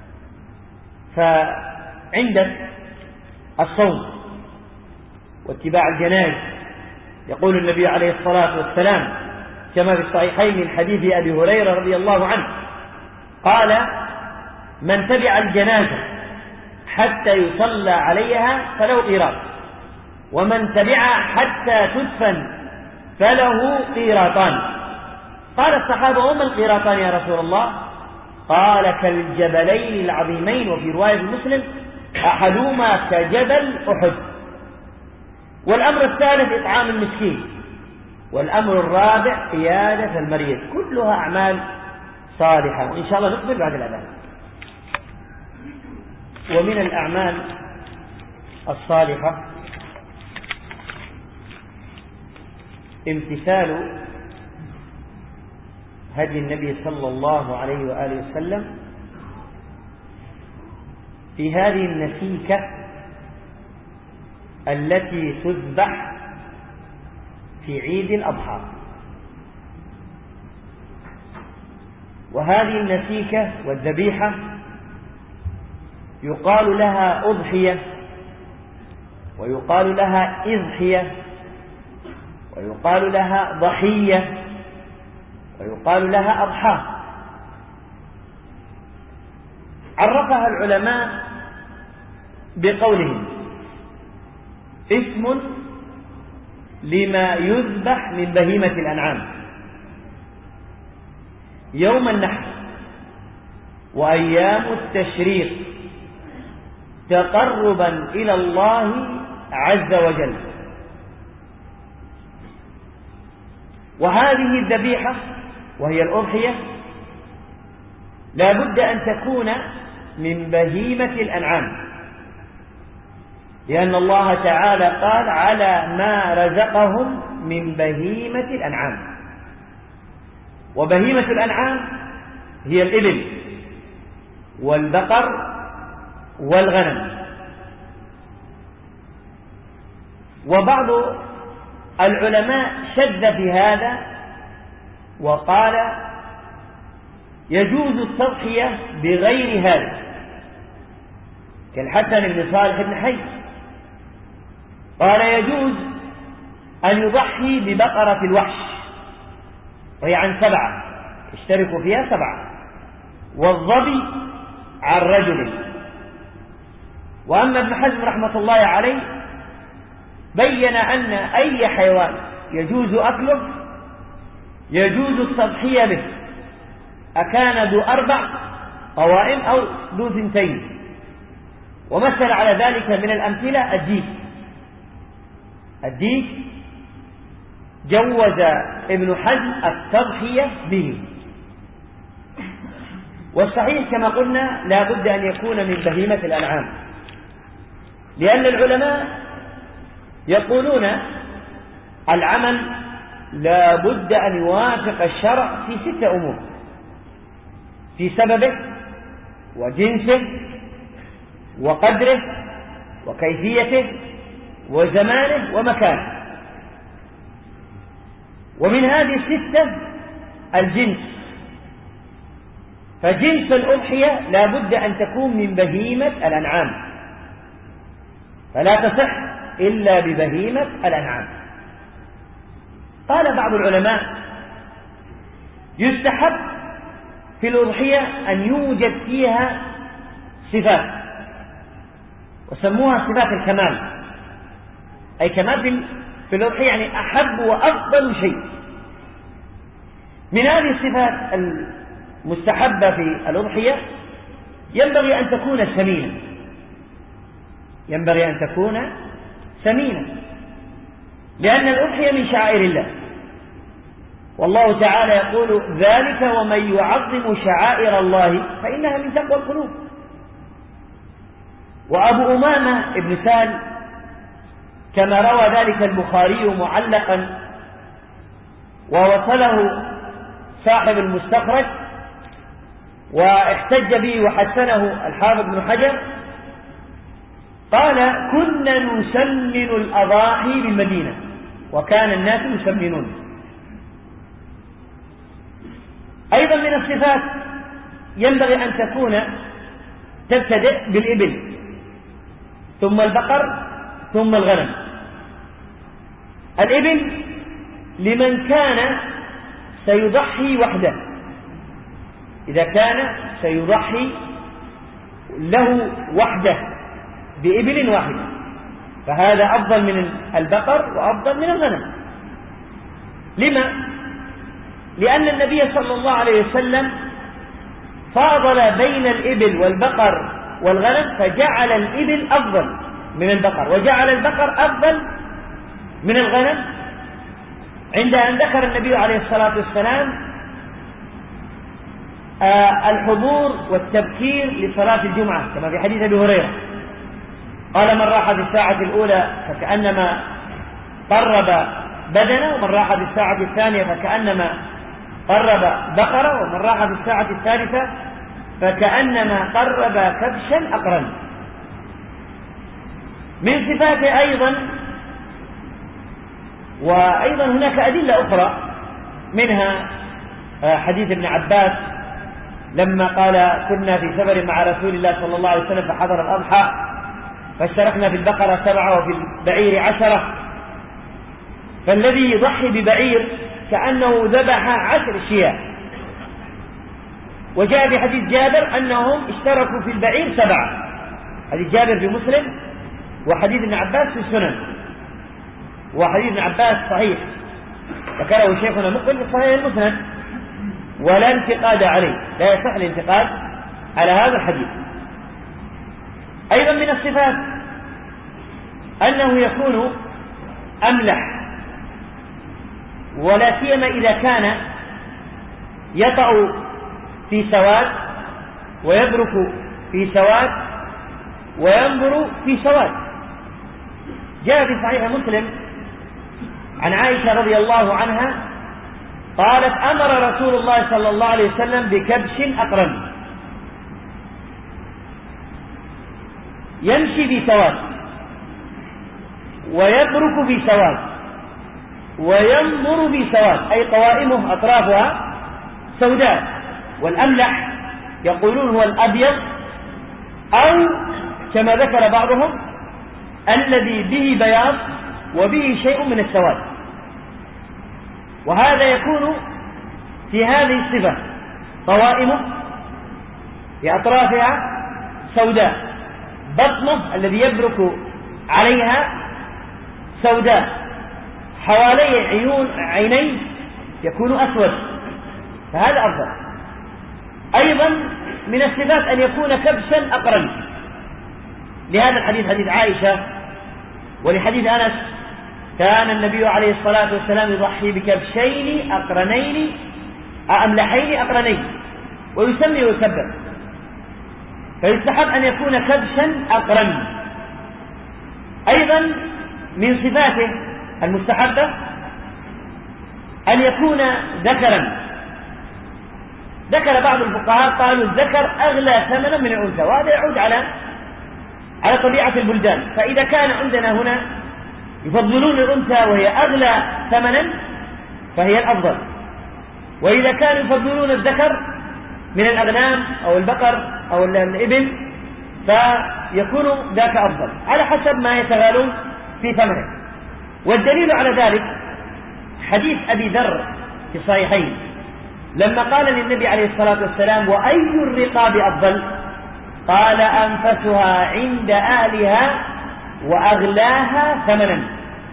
Speaker 1: فعندك الصوم واتباع الجنائز، يقول النبي عليه الصلاة والسلام كما في الصحيحين من حديث أبي هريرة رضي الله عنه قال: من تبع الجنازة حتى يصلى عليها فله قيراط، ومن تبعها حتى تدفن فله قيراطان. قال الصحابة: وما القيراطان يا رسول الله؟ قال: كالجبلين العظيمين، وفي رواية مسلم: أحدهما كجبل أحد. والأمر الثالث إطعام المسكين، والأمر الرابع قيادة المريض. كلها أعمال صالحة، وإن شاء الله نقبل بعد الأذان. ومن الأعمال الصالحة امتثال هدي النبي صلى الله عليه وآله وسلم في هذه النسيكة التي تذبح في عيد الأضحى. وهذه النسيكة والذبيحة يقال لها أضحية، ويقال لها إضحية، ويقال لها ضحية، ويقال لها أضحى. عرفها العلماء بقولهم: اسم لما يذبح من بهيمة الأنعام يوم النحر وأيام التشريق تقربا إلى الله عز وجل. وهذه الذبيحة وهي الأضحية لا بد أن تكون من بهيمة الأنعام، لأن الله تعالى قال: على ما رزقهم من بهيمة الأنعام. وبهيمة الأنعام هي الإبل والبقر والغنم. وبعض العلماء شد في هذا وقال: يجوز التضحية بغير هذا، كالحسن بن صالح بن حي قال: يجوز أن يضحي ببقرة الوحش وهي عن 7 يشترك فيها 7، والظبي عن رجل. وأما ابن حزم رحمة الله عليه بين أن أي حيوان يجوز أكله يجوز التضحية به، أكان ذو 4 قوائم أو ذو 2. ومثل على ذلك من الأمثلة الديك جوز ابن حزم التضحية به. والصحيح كما قلنا لا بد أن يكون من بهيمة الأنعام، لأن العلماء يقولون العمل لا بد أن يوافق الشرع في 6 أمور: في سببه وجنسه وقدره وكيفيته وزمانه ومكانه. ومن هذه 6 الجنس، فجنس الأضحية لا بد أن تكون من بهيمة الأنعام، فلا تصح إلا ببهيمة الأنعام. قال بعض العلماء يستحب في الأضحية أن يوجد فيها صفات، وسموها صفات الكمال، أي كمال في الأضحية، يعني أحب وأفضل شيء. من هذه الصفات المستحبة في الأضحية ينبغي أن تكون سمينة، ينبغي أن تكون سمينة، لأن الأضحية من شعائر الله، والله تعالى يقول: ذلك ومن يعظم شعائر الله فإنها من تقوى القلوب. وأبو أمامة ابن سهل كما روى ذلك البخاري معلقا ووصله صاحب المستخرج واحتج به وحسنه الحافظ بن حجر، قال: كنا نسمن الأضاحي بالمدينة وكان الناس يسمنون. أيضا من الصفات ينبغي أن تكون تبتدئ بالإبل ثم البقر ثم الغنم. الإبل لمن كان سيضحي وحده، إذا كان سيضحي له وحده بإبل واحدة فهذا أفضل من البقر وأفضل من الغنم. لما؟ لأن النبي صلى الله عليه وسلم فاضل بين الإبل والبقر والغنم، فجعل الإبل أفضل من البقر وجعل البقر أفضل من الغنم، عند أن ذكر النبي عليه الصلاة والسلام الحضور والتبكير لصلاة الجمعة كما في حديث أبي هريرة، قال: من راح في الساعة الأولى فكأنما قرب بدنه، ومن راح في الساعة الثانية فكأنما قرب بقرة، ومن راح في الساعة الثالثة فكأنما قرب كبشا أقرن. من صفاته أيضا، وأيضا هناك أدلة أخرى، منها حديث ابن عباس لما قال: كنا في سفر مع رسول الله صلى الله عليه وسلم فحضر الأضحى فاشتركنا في البقرة 7 وفي البعير 10، فالذي يضحي ببعير كأنه ذبح 10 شياه. وجاء في حديث جابر أنهم اشتركوا في البعير 7، حديث جابر في مسلم، وحديث ابن عباس في السنن، وحديث ابن عباس صحيح ذكره شيخنا مقبل في صحيح المسند ولا انتقاد عليه، لا يصح الانتقاد على هذا الحديث. أيضا من الصفات أنه يكون أملح، ولا سيما إذا كان يطأ في سواد ويبرك في سواد وينظر في سواد. جاء في صحيح مسلم عن عائشة رضي الله عنها قالت: أمر رسول الله صلى الله عليه وسلم بكبش أقرن يمشي في سواد ويبرك في سواد وينظر في سواد، أي قوائمه أطرافها سوداء. والأملح يقولون هو الأبيض، أو كما ذكر بعضهم الذي به بياض وبه شيء من السواد، وهذا يكون في هذه الصفة: قوائمه في أطرافها سوداء، بطنه الذي يبرك عليها سوداء، حوالي عينيه يكون أسود، فهذا أفضل. أيضا من الصفات أن يكون كبشا أقرن، لهذا الحديث حديث عائشة ولحديث أنس: كان النبي عليه الصلاة والسلام يضحي بكبشين أقرنين أملحين أقرنين ويسمي ويكبر، فيستحب أن يكون كبشا أقرن. أيضا من صفاته المستحبة أن يكون ذكرا. ذكر بعض الفقهاء قالوا الذكر أغلى ثمنا من الأنثى، وهذا يعود على طبيعة البلدان، فإذا كان عندنا هنا يفضلون الأنثى وهي أغلى ثمنا فهي الأفضل، وإذا كانوا يفضلون الذكر من الأغنام أو البقر أو الإبل فيكون ذاك أفضل على حسب ما يتغالون في ثمنه. والدليل على ذلك حديث أبي ذر في الصحيحين لما قال للنبي عليه الصلاة والسلام: وأي الرقاب أفضل؟ قال: أنفسها عند أهلها وأغلاها ثمنا،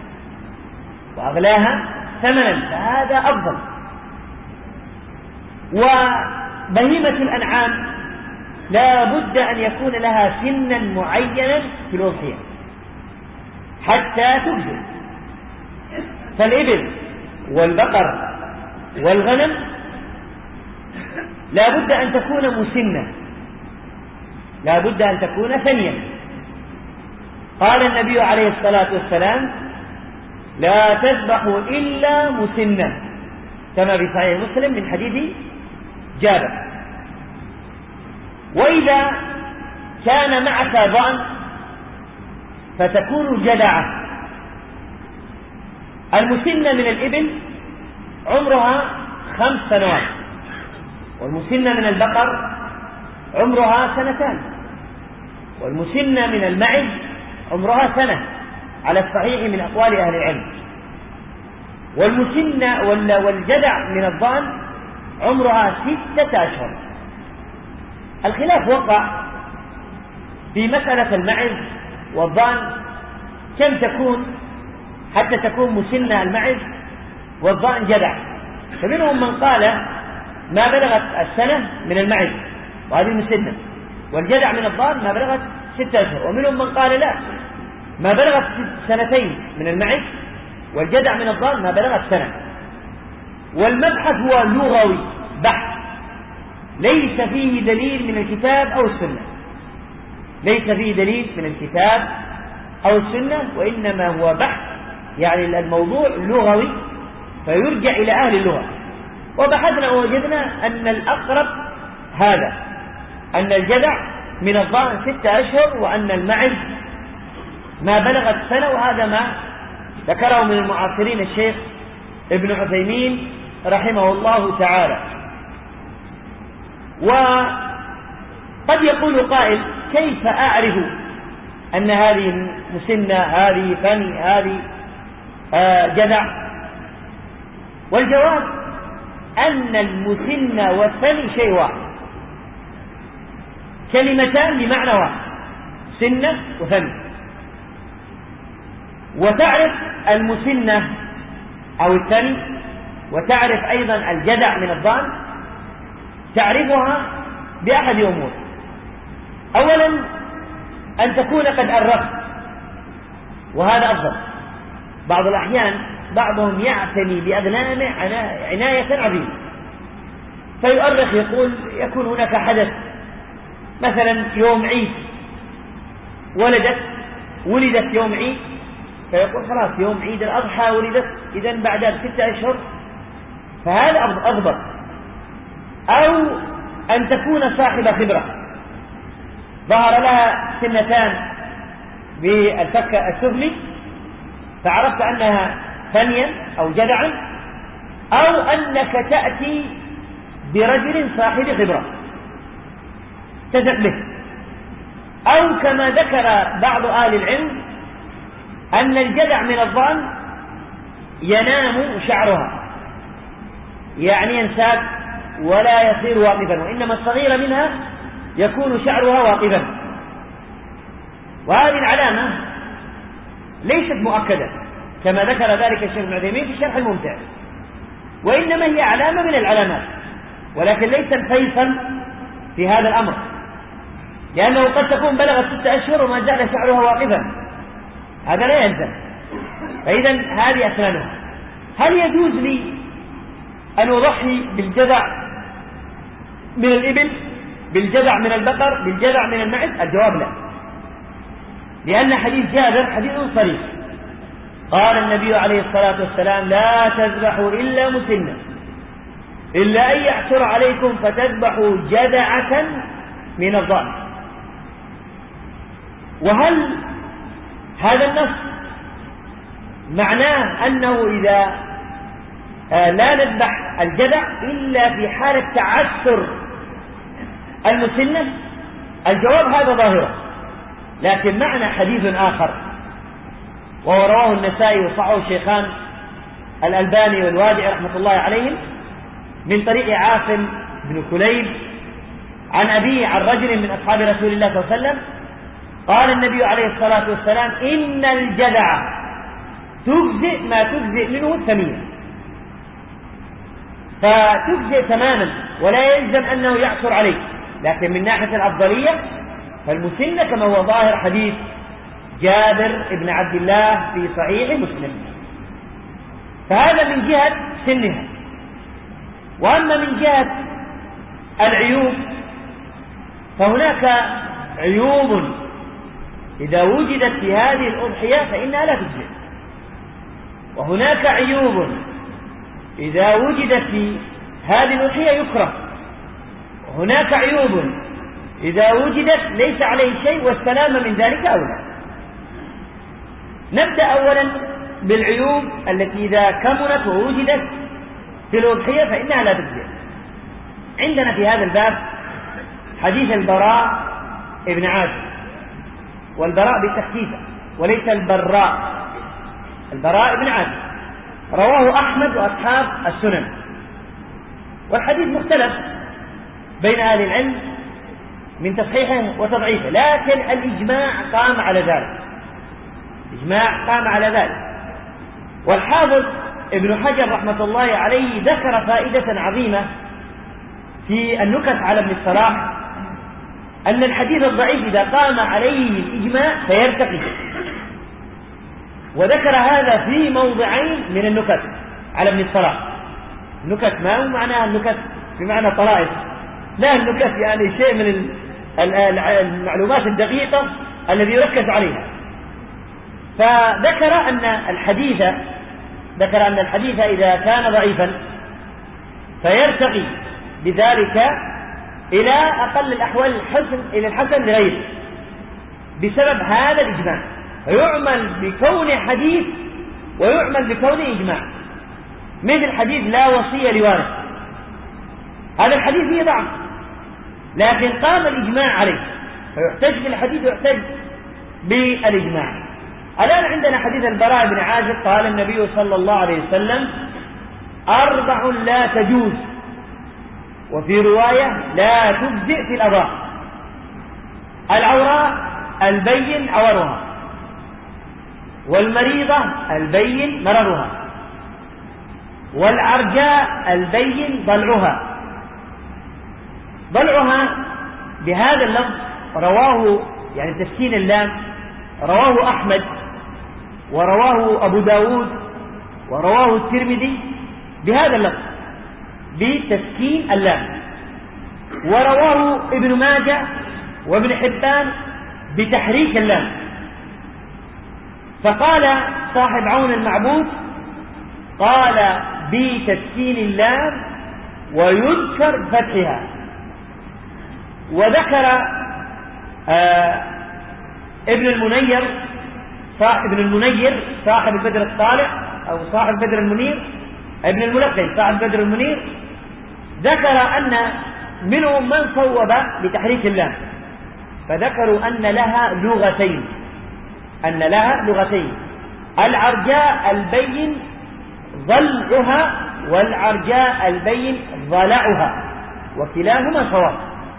Speaker 1: فهذا أفضل. وبهيمة الأنعام لا بد أن يكون لها سنا معينا في الأضحية حتى تجزئ. فالإبل والبقر والغنم لا بد أن تكون مسنة، لا بد أن تكون ثنيا. قال النبي عليه الصلاة والسلام: لا تذبحوا إلا مسنة، كما في صحيح مسلم من حديث جابر. وإذا كان معك ضأن فتكون جدعة. المسنة من الإبل عمرها 5 سنوات، والمسنة من البقر عمرها 2 سنين، والمسنة من المعز عمرها 1 سنة على الصحيح من أقوال أهل العلم. والمسنة والجدع من الضأن عمرها 6 أشهر. الخلاف وقع في مسألة المعز والضأن، كم تكون حتى تكون مسنة المعز والضأن جدع. فمنهم من قال ما بلغت 1 سنة من المعز وهذه مسنة، والجدع من الضأن ما بلغت 6 أشهر. ومنهم من قال لا، ما بلغت 2 سنين من المعز، والجدع من الضأن ما بلغت 1 سنة. والمبحث هو لغوي بحث، ليس فيه دليل من الكتاب أو السنة، ليس فيه دليل من الكتاب أو السنة، وإنما هو بحث، يعني الموضوع لغوي فيرجع إلى أهل اللغة. وبحثنا ووجدنا أن الأقرب هذا، أن الجدع من الضأن 6 أشهر، وأن المعز ما بلغت 1 سنة، وهذا ما ذكره من المعاصرين الشيخ ابن عثيمين رحمه الله تعالى. وقد يقول قائل: كيف أعرف أن هذه مسنة، هذه ثني، هذه جدع؟ والجواب أن المسنة والثني شيء واحد، كلمتان بمعنى واحد، سنة وثني. وتعرف المسنة أو الثني، وتعرف أيضا الجدع من الضأن، تعرفها بأحد أمور. أولا أن تكون قد أرخت، وهذا أفضل. بعض الأحيان بعضهم يعتني بأغنامه عناية عظيمة، فيؤرخ، يقول يكون هناك حدث مثلا يوم عيد، ولدت يوم عيد، فيقول خلاص يوم عيد الأضحى ولدت، إذن بعد 6 أشهر، فهذا أضبط. أو أن تكون صاحب خبرة، ظهر لها 2 سنتان بالفك السفلي فعرفت أنها ثنيا أو جدعا، أو أنك تأتي برجل صاحب خبرة تثق به. أو كما ذكر بعض أهل العلم أن الجدع من الضأن ينام شعرها، يعني ينساك ولا يصير واقفا، وإنما الصغير منها يكون شعرها واقفا. وهذه العلامة ليست مؤكدة كما ذكر ذلك الشيخ ابن عثيمين في الشرح الممتع، وإنما هي علامة من العلامات، ولكن ليس الفيصل في هذا الأمر، لأنه قد تكون بلغت 6 أشهر وما زال شعرها واقفا، هذا لا يلزم. فإذا هذه أسنانها. هل يجوز لي أن أضحي بالجدع من الإبل، بالجدع من البقر، بالجدع من المعز؟ الجواب لا، لأن حديث جابر حديث صريح، قال النبي عليه الصلاة والسلام: لا تذبحوا إلا مسنة، إلا أن يعثر عليكم فتذبحوا جدعة من الضأن. وهل هذا النص معناه أنه إذا لا نذبح الجدع إلا في حالة تعثر المسنة؟ الجواب هذا ظاهرة، لكن معنى حديث آخر وهو رواه النسائي وصححه الشيخان الألباني والوادعي رحمة الله عليهم من طريق عاصم بن كليب عن أبيه عن رجل من أصحاب رسول الله صلى الله عليه وسلم قال النبي عليه الصلاة والسلام: إن الجذع تجزئ ما تجزئ منه الثمينة، فتجزئ تماما ولا يلزم أنه يعثر عليه، لكن من ناحية الأفضلية فالمسنة كما هو ظاهر حديث جابر بن عبد الله في صحيح مسلم. فهذا من جهة سنها. وأما من جهة العيوب فهناك عيوب إذا وجدت في هذه الأضحية فإنها لا تجزئ، وهناك عيوب إذا وجدت في هذه الأضحية يكره، وهناك عيوب إذا وجدت ليس عليه شيء والسلامة من ذلك أولى. نبدأ أولا بالعيوب التي إذا كمنت ووجدت في الأضحية فإنها لا تجزئ. عندنا في هذا الباب حديث البراء ابن عازب، والبراء بالتخفيف وليس البراء، البراء ابن عازب، رواه أحمد وأصحاب السنن، والحديث مختلف بين أهل العلم من تصحيحه وتضعيفه، لكن الإجماع قام على ذلك، الإجماع قام على ذلك. والحافظ ابن حجر رحمة الله عليه ذكر فائدة عظيمة في النكت على ابن الصلاح، أن الحديث الضعيف إذا قام عليه الإجماع فيرتقي، وذكر هذا في موضعين من النكت على ابن الصلاح. النكت ما هو معناها النكت بمعنى طرائف، لا، النكت يعني شيء من المعلومات الدقيقة الذي يركز عليها. فذكر أن الحديث إذا كان ضعيفا فيرتقي بذلك إلى أقل الأحوال إلى الحسن لغيره بسبب هذا الإجماع، فيعمل بكون حديث ويعمل بكون إجماع. مثل حديث لا وصية لوارث، هذا الحديث فيه ضعف لكن قام الإجماع عليه، فيحتج بالحديث ويحتج بالإجماع. الآن عندنا حديث البراء بن عازب قال النبي صلى الله عليه وسلم: 4 لا تجوز، وفي رواية لا تجزئ في الأضاحي: العوراء البين عورها، والمريضة البين مررها، والعرجاء البين ضلعها. ضلعها بهذا اللفظ رواه يعني تسكين اللام، رواه أحمد ورواه أبو داود ورواه الترمذي بهذا اللفظ بتسكين اللام، ورواه ابن ماجه وابن حبان بتحريك اللام. فقال صاحب عون المعبود قال بتسكين اللام ويذكر فتحها. وذكر ابن المنير صاحب البدر الطالع أو صاحب بدر المنير، ابن الملقن صاحب بدر المنير، ذكر أن منهم من صوب لتحريك اللام، فذكروا أن لها لغتين: العرجاء البين ضلعها والعرجاء البين ضلعها، وكلاهما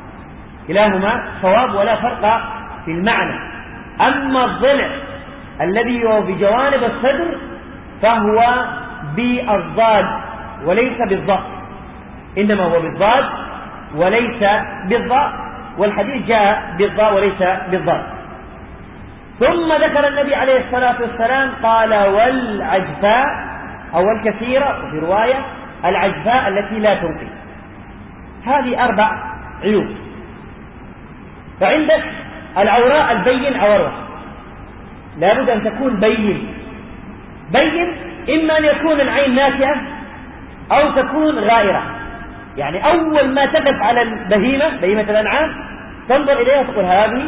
Speaker 1: صواب ولا فرق في المعنى. أما الضلع الذي هو بجوانب الصدر فهو بالضاد وليس بالضاء، إنما هو بالضاد وليس بالضاء، والحديث جاء بالضاء وليس بالضاد. ثم ذكر النبي عليه الصلاة والسلام قال: والعجفاء أو الكثيرة، وفي رواية العجفاء التي لا تنقي. هذه 4 عيوب. فعندك العوراء البين عورها، لابد أن تكون بين، إما أن يكون العين ناتئة أو تكون غائرة، يعني أول ما تقف على بهيمة الأنعام تنظر إليها تقول هذه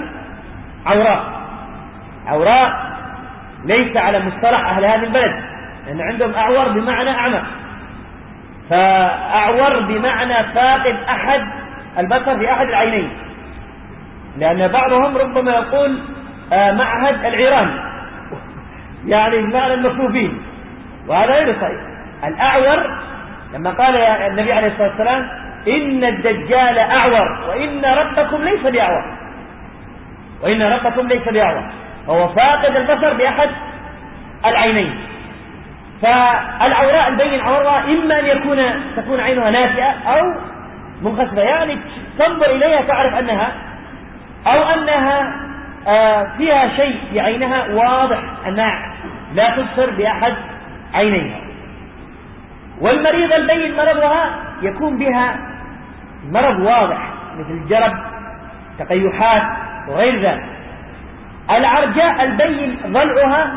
Speaker 1: عوراء، ليس على مصطلح أهل هذه البلد، لأن عندهم أعور بمعنى أعمى، فأعور بمعنى فاقد أحد البصر في أحد العينين، لأن بعضهم ربما يقول معهد العيران يعني بمعنى المكفوفين، وهذا غير صحيح. الأعور لما قال النبي عليه الصلاة والسلام إن الدجال أعور وإن ربكم ليس بأعور، وإن ربكم ليس بأعور، هو فاقد البصر بأحد العينين. فالعوراء البين عورها إما أن تكون عينها نافئة أو منخسفة، يعني تنظر إليها تعرف أنها أو أنها فيها شيء في عينها واضح أنها لا تبصر بأحد عينيها. والمريض البين مرضها يكون بها مرض واضح مثل الجرب، تقيحات وغير ذلك. العرجاء البين ضلعها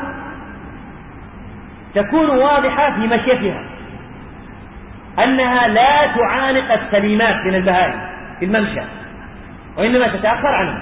Speaker 1: تكون واضحة في مشيتها، أنها لا تعانق السليمات من البهائم في الممشى، وإنما تتأخر عنها.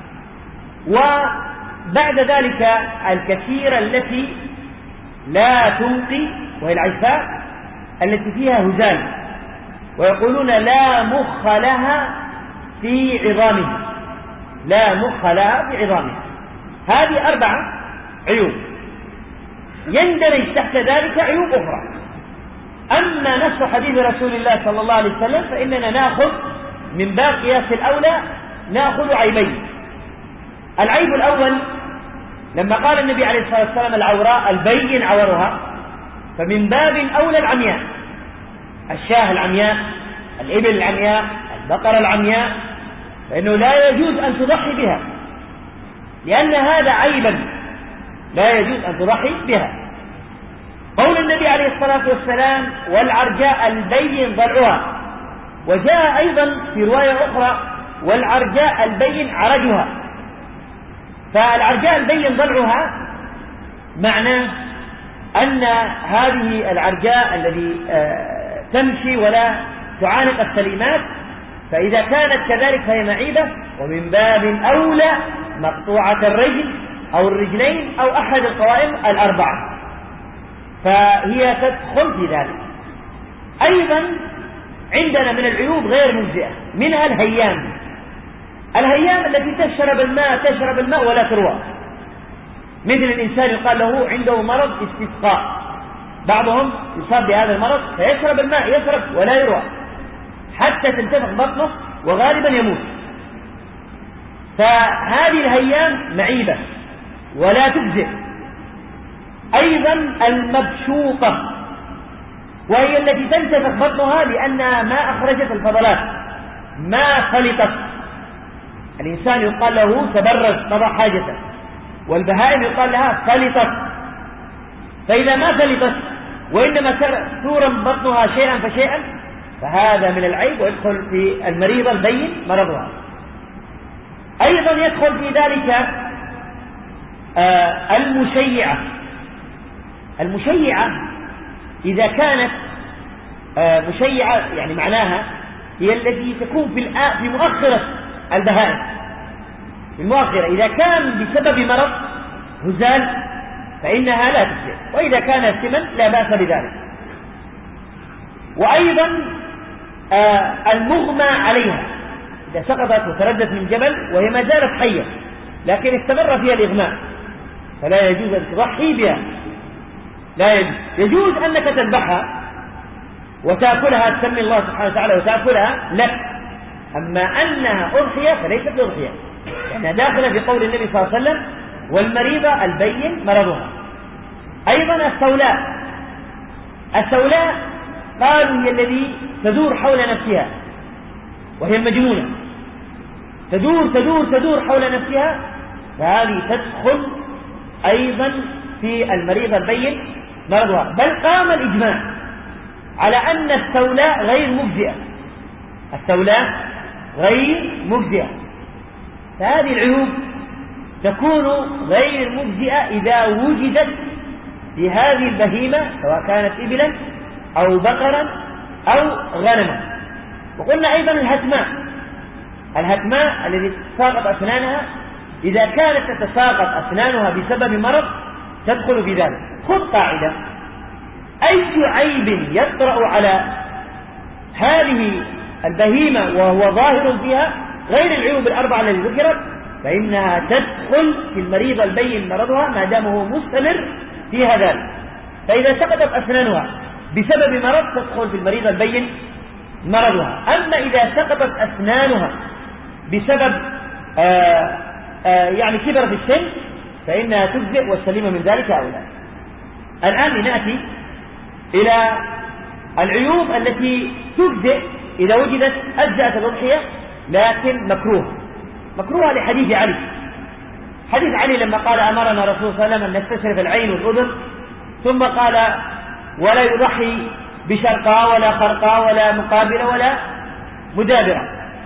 Speaker 1: وبعد ذلك الكثير التي لا تنقي، وهي العجفاء التي فيها هزال، ويقولون لا مخ لها في عظامها، لا مخ لها في عظامها. هذه 4 عيوب، يندرج تحت ذلك عيوب أخرى. أما نص حديث رسول الله صلى الله عليه وسلم فإننا نأخذ من باب قياس الأولى، نأخذ عيبين. العيب الأول لما قال النبي عليه الصلاة والسلام العوراء البين عورها، فمن باب أولى العمياء، الشاه العمياء، الإبل العمياء، البقرة العمياء، فإنه لا يجوز أن تضحي بها، لأن هذا عيبا لا يجوز أن تضحي بها. قول النبي عليه الصلاة والسلام والعرجاء البين ضلعها، وجاء أيضا في رواية أخرى والعرجاء البين عرجها. فالعرجاء البين ضلعها معناه أن هذه العرجاء الذي تمشي ولا تعانق السليمات، فإذا كانت كذلك فهي معيبة، ومن باب أولى مقطوعة الرجل أو الرجلين أو أحد القوائم 4، فهي تدخل في ذلك. أيضا عندنا من العيوب غير مجزئة، منها الهيام التي تشرب الماء ولا تروى، مثل الإنسان يقال له عنده مرض استسقاء، بعضهم يصاب بهذا المرض فيشرب الماء يشرب ولا يروى حتى تنتفخ بطنه وغالبا يموت. فهذه الهيام معيبة ولا تجزئ. أيضا المبشوقة، وهي التي تنتفخ بطنها لأنها ما أخرجت الفضلات، ما خلطت. الإنسان يقال له تبرز قضى حاجته، والبهائم يقال لها خلطت. فإذا ما خلطت وإنما تورم بطنها شيئا فشيئا فهذا من العيب ويدخل في المريض البين مرضها. أيضا يدخل في ذلك المشيعة إذا كانت مشيعة، يعني معناها هي التي تكون في مؤخرة البهائم، في المؤخرة. إذا كان بسبب مرض هزال فإنها لا تجزئ، وإذا كان سمن لا بأس بذلك. وأيضا المغمى عليها إذا سقطت وتردت من جبل وهي ما زالت حية لكن استمر فيها الإغماء فلا يجوز أن تضحي بها، لا يجوز. يجوز أنك تذبحها وتأكلها، تسمي الله سبحانه وتعالى وتأكلها لك، أما أنها أضحية فليست أضحية، لأنها داخلة في قول النبي صلى الله عليه وسلم والمريضة البين مرضها. أيضا السولاء قالوا هي الذي تدور حول نفسها وهي المجنونة، تدور حول نفسها، فهذه تدخل أيضا في المريض البين مرضها. بل قام الإجماع على أن السولاء غير مجزئة، فهذه العيوب تكون غير مجزئة إذا وجدت في هذه البهيمة سواء كانت إبلا أو بقرا أو غنما. وقلنا أيضا الهتماء التي تتساقط أسنانها إذا كانت تتساقط أسنانها بسبب مرض تدخل في ذلك. خذ قاعدة: أي عيب يطرأ على هذه البهيمة وهو ظاهر فيها غير العيوب الأربعة التي ذكرت، فإنها تدخل في المريض البين مرضها ما دام هو مستمر في هذا. فإذا سقطت أسنانها بسبب مرض تدخل في المريض البين مرضها. أما إذا سقطت أسنانها بسبب يعني كبر في السن فإنها تجزئ والسليمة من ذلك أولى. الآن لنأتي إلى العيوب التي تجزئ إذا وجدت أجزأت الأضحية لكن مكروهة لحديث علي. حديث علي لما قال أمرنا رسول صلى الله عليه وسلم أن نستشرف العين والأذن، ثم قال ولا يضحي بشرقاء ولا خرقاء ولا مقابلة ولا مدابرة.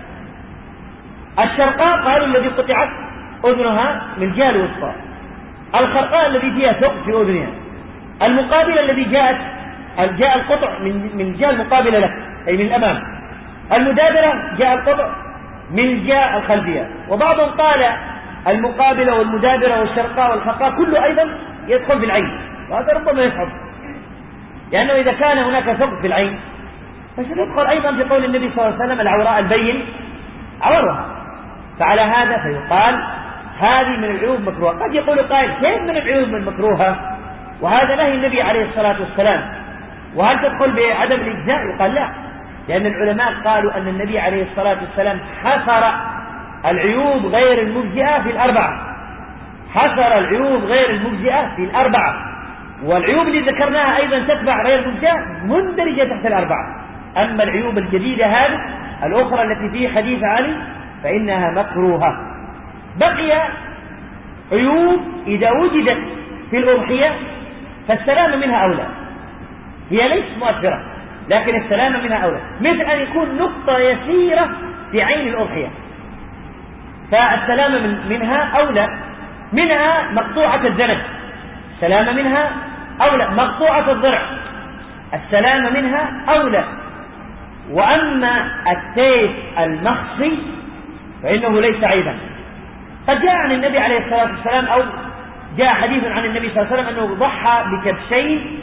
Speaker 1: الشرقاء قالوا الذي قطعت أذنها من الجهة الوسطى، الخرقاء الذي فيها ثقب في أذنها، المقابلة الذي جاء القطع من الجهة المقابلة له أي من الأمام، المدابرة جاء القطع من الجهة الخلفية. وبعضهم قال المقابلة والمدابرة والشرقاء والخرقاء كله أيضا يدخل في العين، وهذا ربما يصعب، لأنه إذا كان هناك ثقب في العين فسيدخل أيضا في قول النبي صلى الله عليه وسلم العوراء البين عورها. فعلى هذا فيقال هذه من العيوب مكروهة. قد يقول قائل كيف من العيوب المكروهة وهذا نهي النبي عليه الصلاة والسلام، وهل تدخل بعدم الإجزاء؟ يقال لا، لأن العلماء قالوا أن النبي عليه الصلاة والسلام حصر العيوب غير المجزئة في الأربعة، حصر العيوب غير المجزئة في الأربعة، والعيوب اللي ذكرناها أيضا تتبع غير المجزئة مندرجة تحت الأربعة. أما العيوب الجديدة هذه الأخرى التي في حديث علي فإنها مكروهة. بقي عيوب إذا وجدت في الأضحية فالسلام منها أولى، هي ليست مؤثرة لكن السلام منها أولى، مثل أن يكون نقطة يسيرة في عين الأضحية فالسلام منها أولى. منها مقطوعة الذنب السلام منها أولى، مقطوعة الضرع السلام منها أولى. وأما التيس المخصي فإنه ليس عيبا. قد جاء عن النبي عليه الصلاة والسلام أو جاء حديث عن النبي صلى الله عليه وسلم أنه ضحى بكبشين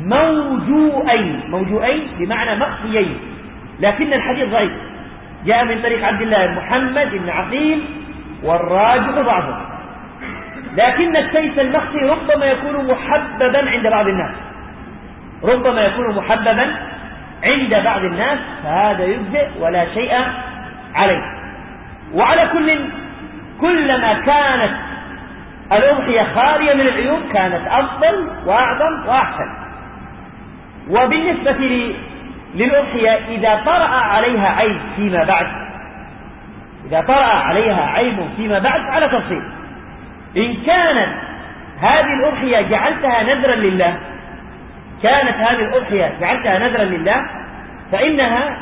Speaker 1: موجوئين بمعنى مخصيين، لكن الحديث ضعيف، جاء من طريق عبد الله بن محمد بن عقيل والراجح ضعفه. لكن التيس المخصي ربما يكون محببا عند بعض الناس، ربما يكون محببا عند بعض الناس، فهذا يجزئ ولا شيء عليه. وعلى كلما كانت الأضحية خالية من العيوب كانت أفضل وأعظم وأحسن. وبالنسبة للأضحية إذا طرأ عليها عيب فيما بعد، إذا طرأ عليها عيب فيما بعد على تفصيل. إن كانت هذه الأضحية جعلتها نذرا لله، كانت هذه الأضحية جعلتها نذرا لله فإنها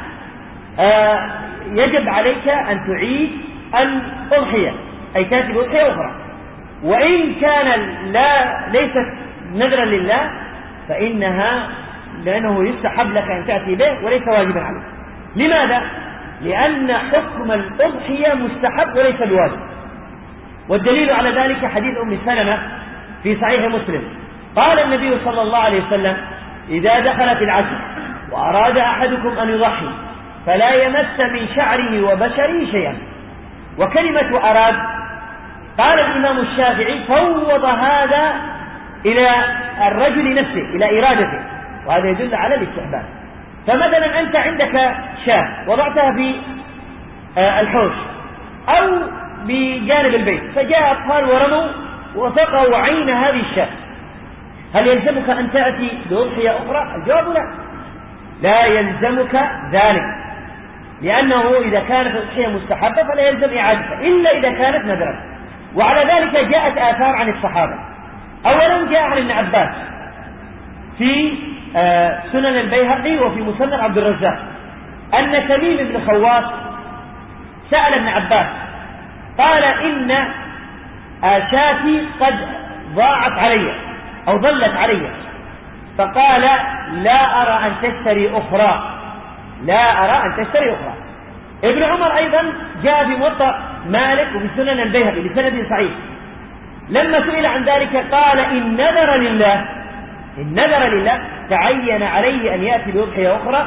Speaker 1: يجب عليك أن تعيد الأضحية، أي تأتي بأضحية أخرى. وإن كان ليست نذرا لله فإنها لأنه يستحب لك أن تأتي به وليس واجبا عليك. لماذا؟ لأن حكم الأضحية مستحب وليس بواجب. والدليل على ذلك حديث أم سلمة في صحيح مسلم، قال النبي صلى الله عليه وسلم إذا دخلت العشر وأراد أحدكم أن يضحي فلا يمس من شعره وبشره شيئا. وكلمة أراد قال الإمام الشافعي فوض هذا إلى الرجل نفسه، إلى إرادته، وهذا يدل على الاستحباب. فمثلا أنت عندك شاة وضعتها في الحوش أو بجانب البيت، فجاء أطفال ورموا وسقوا عين هذه الشاة، هل يلزمك أن تأتي بأضحية أخرى؟ الجواب لا يلزمك ذلك، لأنه إذا كانت الأضحية مستحبة فلا يلزم إعادتها إلا إذا كانت نذرا. وعلى ذلك جاءت آثار عن الصحابة. أولا جاء عن ابن عباس في سنن البيهقي وفي مسند عبد الرزاق أن تميم بن خواص سأل ابن عباس قال إن شاتي قد ضاعت علي أو ضلت علي، فقال لا أرى أن تشتري أخرى، لا أرى أن تشتري أخرى. ابن عمر أيضا جاء في موطأ مالك وفي سنن البيهقي بسند صحيح، لما سئل عن ذلك قال إن نذر لله تعين عليه أن يأتي بأضحية أخرى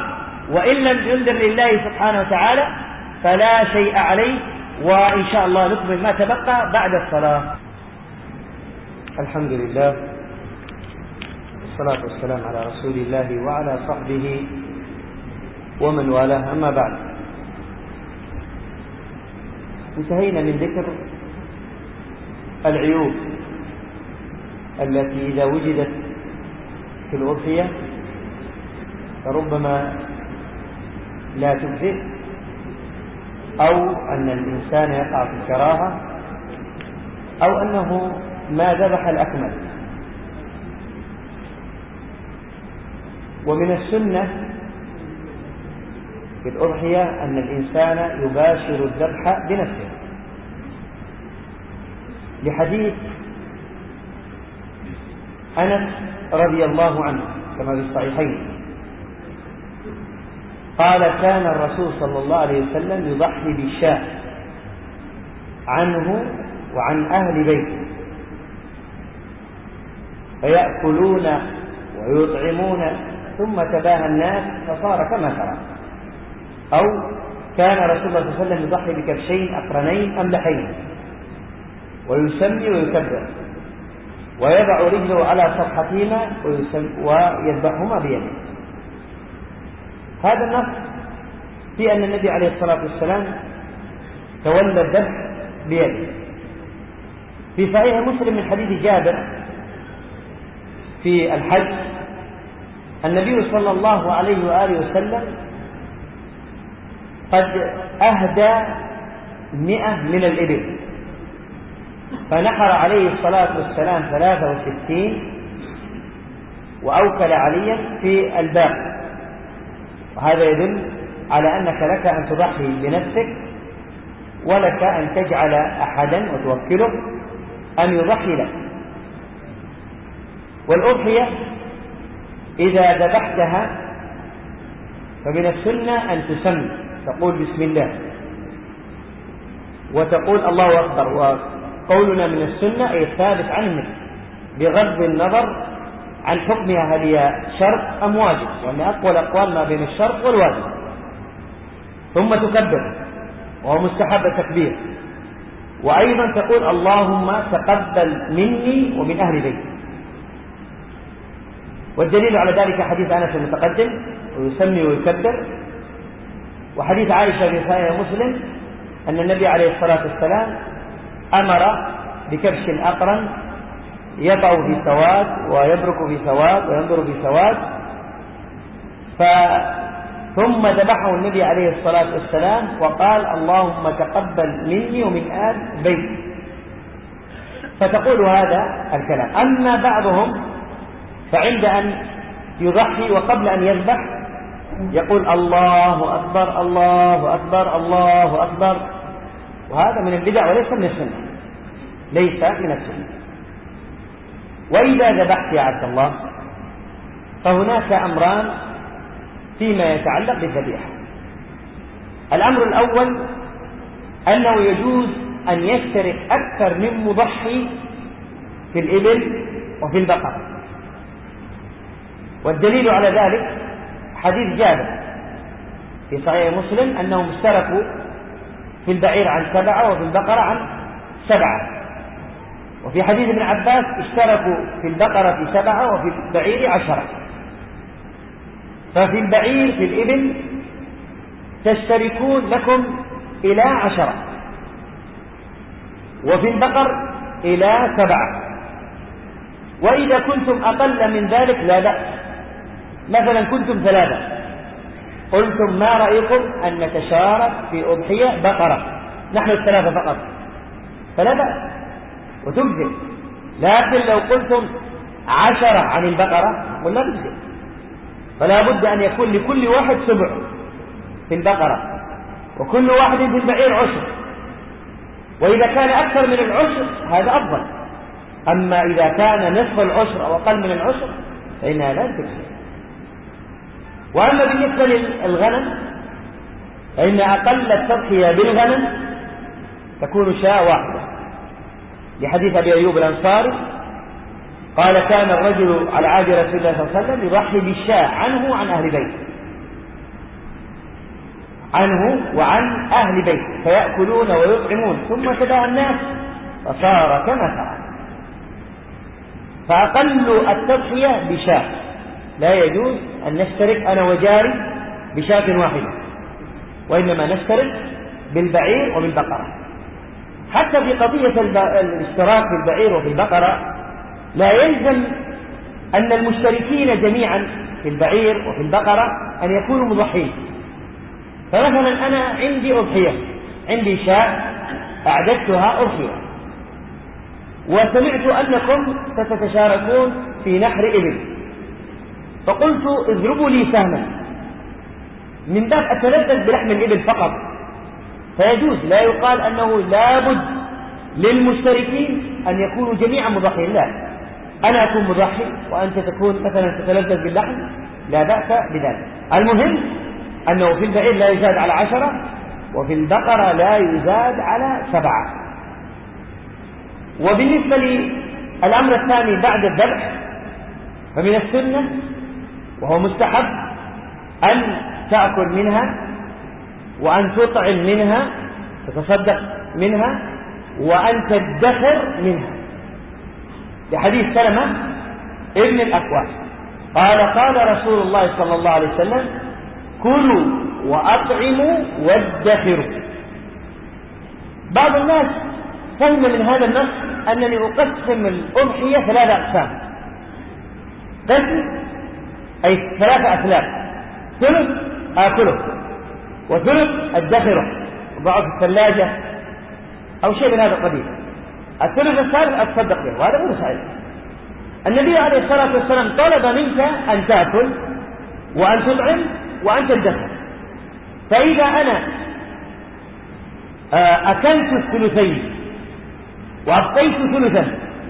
Speaker 1: وإن لم ينذر لله سبحانه وتعالى فلا شيء عليه. وإن شاء الله نكمل ما تبقى بعد الصلاة. الحمد لله والصلاة والسلام على رسول الله وعلى صحبه ومن والاه. أما بعد، انتهينا من ذكر العيوب التي إذا وجدت في الأضحية فربما لا تجزئ، أو أن الإنسان يقع في الكراهة، أو أنه ما ذبح الأكمل. ومن السنة في الأضحية أن الإنسان يباشر الذبح بنفسه، لحديث أنس رضي الله عنه كما في الصحيحين قال: كان الرسول صلى الله عليه وسلم يضحي بالشاة عنه وعن أهل بيته فيأكلون ويطعمون، ثم تباهى الناس فصار كما ترى. أو كان رسول الله صلى الله عليه وسلم يضحي بكبشين أقرنين أملحين ويسمي ويكبر ويضع رجله على صفحتهما ويذبحهما بيده. هذا النص في أن النبي عليه الصلاة والسلام تولى الذبح بيده. في صحيح مسلم من حديث جابر في الحج النبي صلى الله عليه وآله وسلم قد أهدى 100 من الإبل، فنحر عليه الصلاة والسلام 63 وأوكل عليا في الباقي. وهذا يدل على أنك لك أن تضحي بنفسك، ولك أن تجعل أحدا وتوكله أن يضحي لك. والأضحية إذا ذبحتها فمن السنة أن تسمي، تقول بسم الله وتقول الله أكبر. وقولنا من السنة أي الثابت عن النبي بغض النظر عن حكمها هل هي شرط أم واجب، لأن أقوى الأقوال ما بين الشرط والواجب. ثم تكبر وهو مستحب التكبير، وأيضا تقول اللهم تقبل مني ومن أهل بيتي. والدليل على ذلك حديث أنس المتقدم ويسمي ويكبر، وحديث عائشة في صحيح مسلم أن النبي عليه الصلاة والسلام أمر بكبش الأقرن يقع في سواد ويبرك في سواد وينظر في سواد، ثم ذبحه النبي عليه الصلاة والسلام وقال اللهم تقبل مني ومن آل بيتي. فتقول هذا الكلام. أما بعضهم فعند أن يضحي وقبل أن يذبح يقول الله أكبر الله أكبر الله أكبر، وهذا من البدع وليس من السنة، ليس من السنة. وإذا ذبحت يا عبد الله فهناك أمران فيما يتعلق بالذبيحة. الأمر الأول أنه يجوز أن يشترك أكثر من مضحي في الإبل وفي البقر، والدليل على ذلك حديث جابر في صحيح مسلم أنهم اشتركوا في البعير عن 7 وفي البقرة عن 7، وفي حديث ابن عباس اشتركوا في البقرة 7 وفي البعير 10. ففي البعير في الإبل تشتركون لكم إلى 10، وفي البقر إلى 7. وإذا كنتم أقل من ذلك لا بأس، مثلا كنتم 3 قلتم ما رأيكم أن نتشارك في أضحية بقرة نحن 3 فقط، فلا بأس وتجزئ. لكن لو قلتم 10 عن البقرة قل لا تجزئ، فلا بد أن يكون لكل واحد 7 في البقرة وكل واحد في البعير 10، وإذا كان أكثر من العشر هذا أفضل. أما إذا كان نصف العشر أو أقل من العشر فإنها لا تجزئ. وأما بالنسبة للغنم فإن أقل التضحية بالغنم تكون شاة واحدة، لحديث أبي أيوب الأنصاري قال كان الرجل على عهد رسول الله صلى الله عليه وسلم يضحي بالشاة عنه وعن أهل بيته، عنه وعن أهل بيته فيأكلون ويطعمون، ثم تداعى الناس فصار كما فعل. فأقل التضحية بشاة، لا يجوز أن نشترك أنا وجاري بشاة واحدة، وإنما نشترك بالبعير وبالبقرة. حتى في قضية الاشتراك بالبعير وفي البقرة لا يلزم أن المشتركين جميعا في البعير وفي البقرة أن يكونوا مضحين. فمثلا أنا عندي أضحية، عندي شاة أعددتها أضحية، وسمعت أنكم ستتشاركون في نحر إبل، فقلت اضربوا لي سهما من باب أتلذذ بلحم الإبل فقط، فيجوز، لا يقال أنه لابد للمشتركين أن يكونوا جميعا مضحين، لا، أنا أكون مضحي وأنت تكون مثلا تتلذذ باللحم، لا بأس بذلك. المهم أنه في البعير لا يزاد على 10، وفي البقرة لا يزاد على 7. وبالنسبة للأمر الثاني بعد الذبح، فمن السنة وهو مستحب أن تأكل منها وأن تطعم منها، تتصدق منها، وأن تدخر منها، لحديث سلمة ابن الأكوع قال قال رسول الله صلى الله عليه وسلم: كلوا وأطعموا وادخروا. بعض الناس فهم من هذا النص أنني أقسم الأضحية 3 أقسام، قسم أي 3 أثلاث: ثلث آكله، وثلث أدخره وضعه في الثلاجة أو شيء من هذا القبيل، الثلث الثالث أتصدق به، وهذا غير صحيح. النبي عليه الصلاة والسلام طلب منك أن تأكل وأن تطعم وأن تدخر. فإذا أنا أكلت الثلثين وأبقيت ثلثا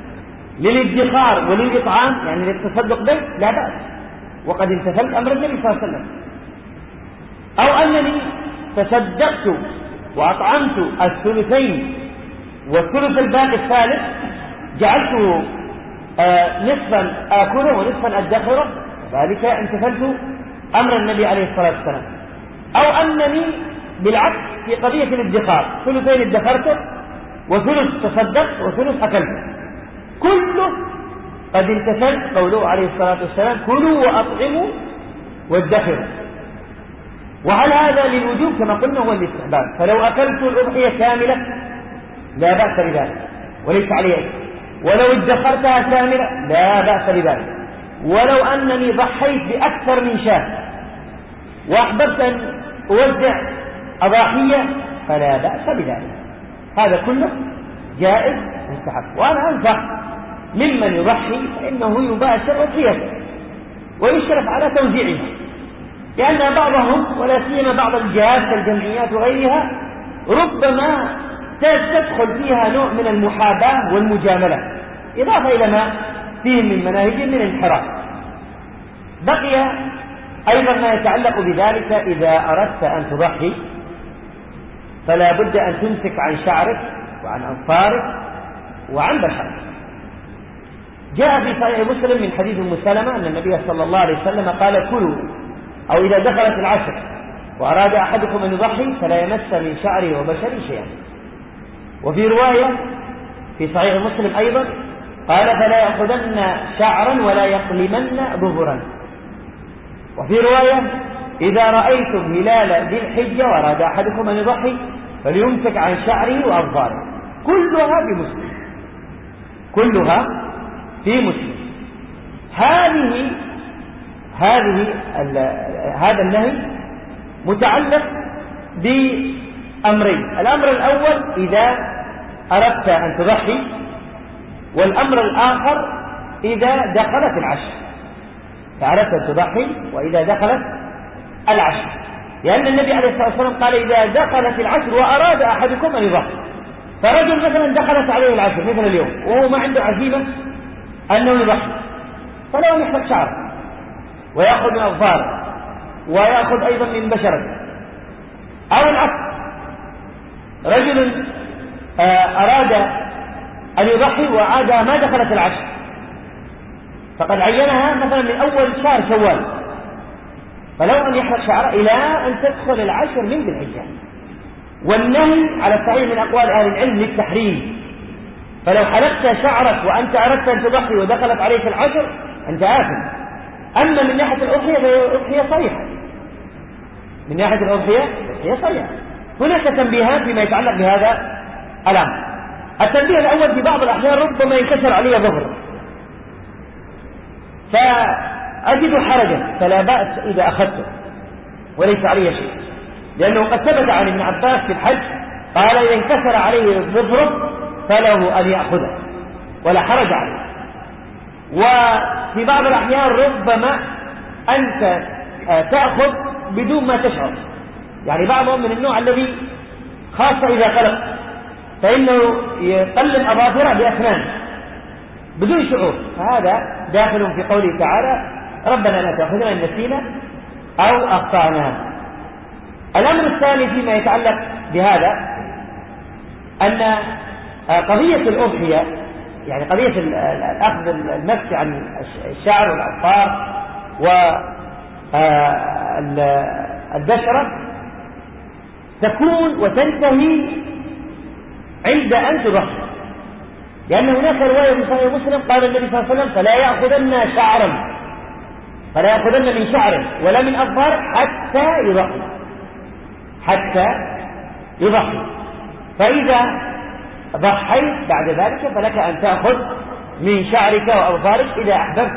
Speaker 1: للادخار وللإطعام، يعني للتصدق به، لا بأس، وقد امتثلت أمر النبي صلى الله عليه وسلم. أو أنني تصدقت وأطعمت الثلثين والثلث الباقي الثالث جعلته نصفا آكله ونصفا أدخره، ذلك امتثلت أمر النبي عليه الصلاة والسلام. أو أنني بالعكس في قضية الادخار، ثلثين ادخرته وثلث تصدقت وثلث أكلته، كله قد امتثلت قوله عليه الصلاة والسلام: كلوا وأطعموا وادخروا. وعلى هذا للوجوب كما قلنا هو الاستحباب، فلو أكلت الأضحية كاملة لا بأس بذلك وليس عليه أي، ولو ادخرتها كاملة لا بأس بذلك، ولو أنني ضحيت بأكثر من شاة وأحببت أن أوزع أضاحية فلا بأس بذلك، هذا كله جائز مستحب. وأنا أنصح ممن يضحي فإنه يباشر أضحيته ويشرف على توزيعها، لأن بعضهم ولا سيما بعض الجهات كالجمعيات وغيرها ربما تدخل فيها نوع من المحاباة والمجاملة، إضافة إلى ما فيه من مناهج من الانحراف. بقي أيضا ما يتعلق بذلك: إذا أردت أن تضحي فلا بد أن تمسك عن شعرك وعن أنصارك وعن بشرك. جاء في صحيح مسلم من حديث أم سلمة أن النبي صلى الله عليه وسلم قال: كلوا، أو إذا دخلت العشر وأراد أحدكم أن يضحي فلا يمس من شعره وبشره شيئا. وفي رواية في صحيح مسلم أيضا قال: فلا يأخذن شعرا ولا يقلمن ظهرا. وفي رواية: إذا رأيتم هلال ذي الحجة وأراد أحدكم أن يضحي فليمسك عن شعره وأظفاره. كلها في مسلم، كلها في مسلم. هذا النهي متعلق بأمرين: الأمر الأول إذا أردت أن تضحي، والأمر الآخر إذا دخلت العشر، فأردت أن تضحي وإذا دخلت العشر، لأن النبي عليه الصلاة والسلام قال: إذا دخلت العشر وأراد أحدكم أن يضحي. فرجل مثلا دخلت عليه العشر مثل اليوم وهو ما عنده عزيمة أنه يضحي، فلو يحلق شعره ويأخذ من أظفاره ويأخذ أيضا من بشرته. أو العكس، رجل أراد أن يضحي وعاد ما دخلت العشر، فقد عينها مثلا من أول شهر شوال، فلو أن يحلق شعره إلى أن تدخل العشر من ذي الحجة. والنهي على الصحيح من أقوال أهل العلم للتحريم، فلو حلقت شعرك وأنت أردت أن تضحي ودخلت عليك العشر أنت آثم. أما من ناحية الأضحية فالأضحية صريحة، من ناحية الأضحية صريحة. هناك تنبيهات فيما يتعلق بهذا الأمر. التنبيه الأول: في بعض الأحيان ربما ينكسر علي ظهر فأجد حرجا، فلا بأس إذا أخذته وليس علي شيء، لأنه قد ثبت عن ابن عباس في الحج قال: إذا انكسر عليه ظفره فله أن يأخذه ولا حرج عليه. وفي بعض الأحيان ربما أنت تأخذ بدون ما تشعر، يعني بعضهم من النوع الذي خاصة إذا قلق فإنه يقلم أظافره بأسنانه بدون شعور، فهذا داخل في قوله تعالى: ربنا لا تأخذنا إن نسينا أو أخطأنا. الأمر الثاني فيما يتعلق بهذا أن قضية الأضحية، يعني قضية الأخذ المسك عن الشعر والأظفار والبشرة تكون وتنتهي عند أن تضحي، لأن هناك رواية في صحيح مسلم قال النبي صلى الله عليه وسلم: فلا يأخذن من شعر ولا من أظفار حتى يضحي. فإذا ضحيت بعد ذلك فلك أن تأخذ من شعرك وأظفارك إذا أحببت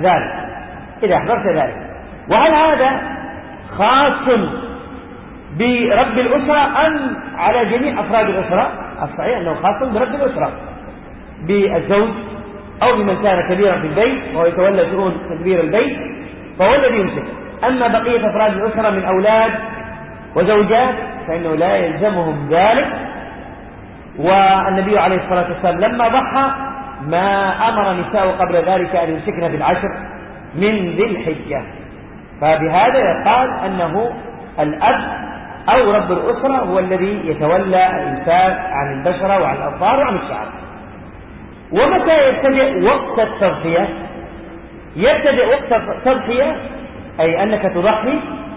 Speaker 1: ذلك. وهل هذا خاص برب الأسرة أم على جميع أفراد الأسرة؟ الصحيح أنه خاص برب الأسرة، بالزوج أو بمن كان كبيرا في البيت وهو يتولى شؤون تدبير البيت فهو الذي يمسك. أما بقية أفراد الأسرة من أولاد وزوجات فإنه لا يلزمهم ذلك. والنبي عليه الصلاة والسلام لما ضحى ما أمر نساء قبل ذلك أن يمسكن بالعشر من ذي الحجة، فبهذا يقال أنه الأب أو رب الأسرة هو الذي يتولى الإمساك عن البشرة وعن الأظفار وعن الشعر. ومتى يبتدئ وقت التضحية؟ يبتدئ وقت التضحية أي أنك تضحي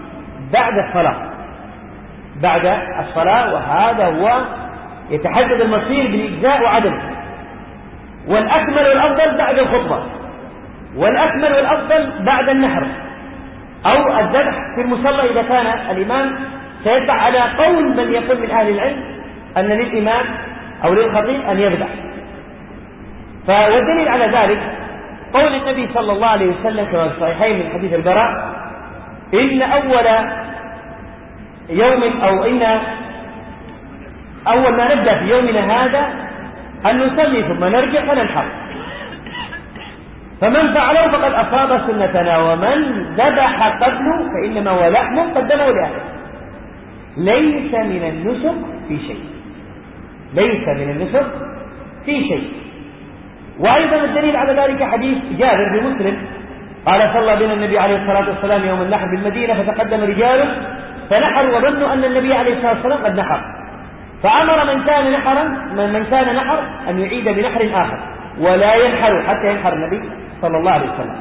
Speaker 1: بعد الصلاة، وهذا هو يتحدد المصير بالإجزاء وعدمه. والأكمل والأفضل بعد الخطبة، والأكمل والأفضل بعد النحر أو الذبح في المصلى إذا كان الإمام سيدفع، على قول من يقول من أهل العلم أن للإمام أو للخطيب أن يذبح. والدليل على ذلك قول النبي صلى الله عليه وسلم كما في الصحيحين من حديث البراء: إن أول يوم أو إن أول ما نبدأ في يومنا هذا أن نصلي ثم نرجع فننحر، فمن فعله فقد أصاب سنتنا، ومن ذبح قبله فإنما هو لحم قدمه لأهله. ليس من النسك في شيء. وأيضا الدليل على ذلك حديث جابر بن مسلم قال: صلى بنا النبي عليه الصلاة والسلام يوم النحر بالمدينة فتقدم رجال فنحروا وظنوا أن النبي عليه الصلاة والسلام قد نحر، فأمر من كان نحر أن يعيد بنحر آخر ولا ينحر حتى ينحر النبي صلى الله عليه وسلم.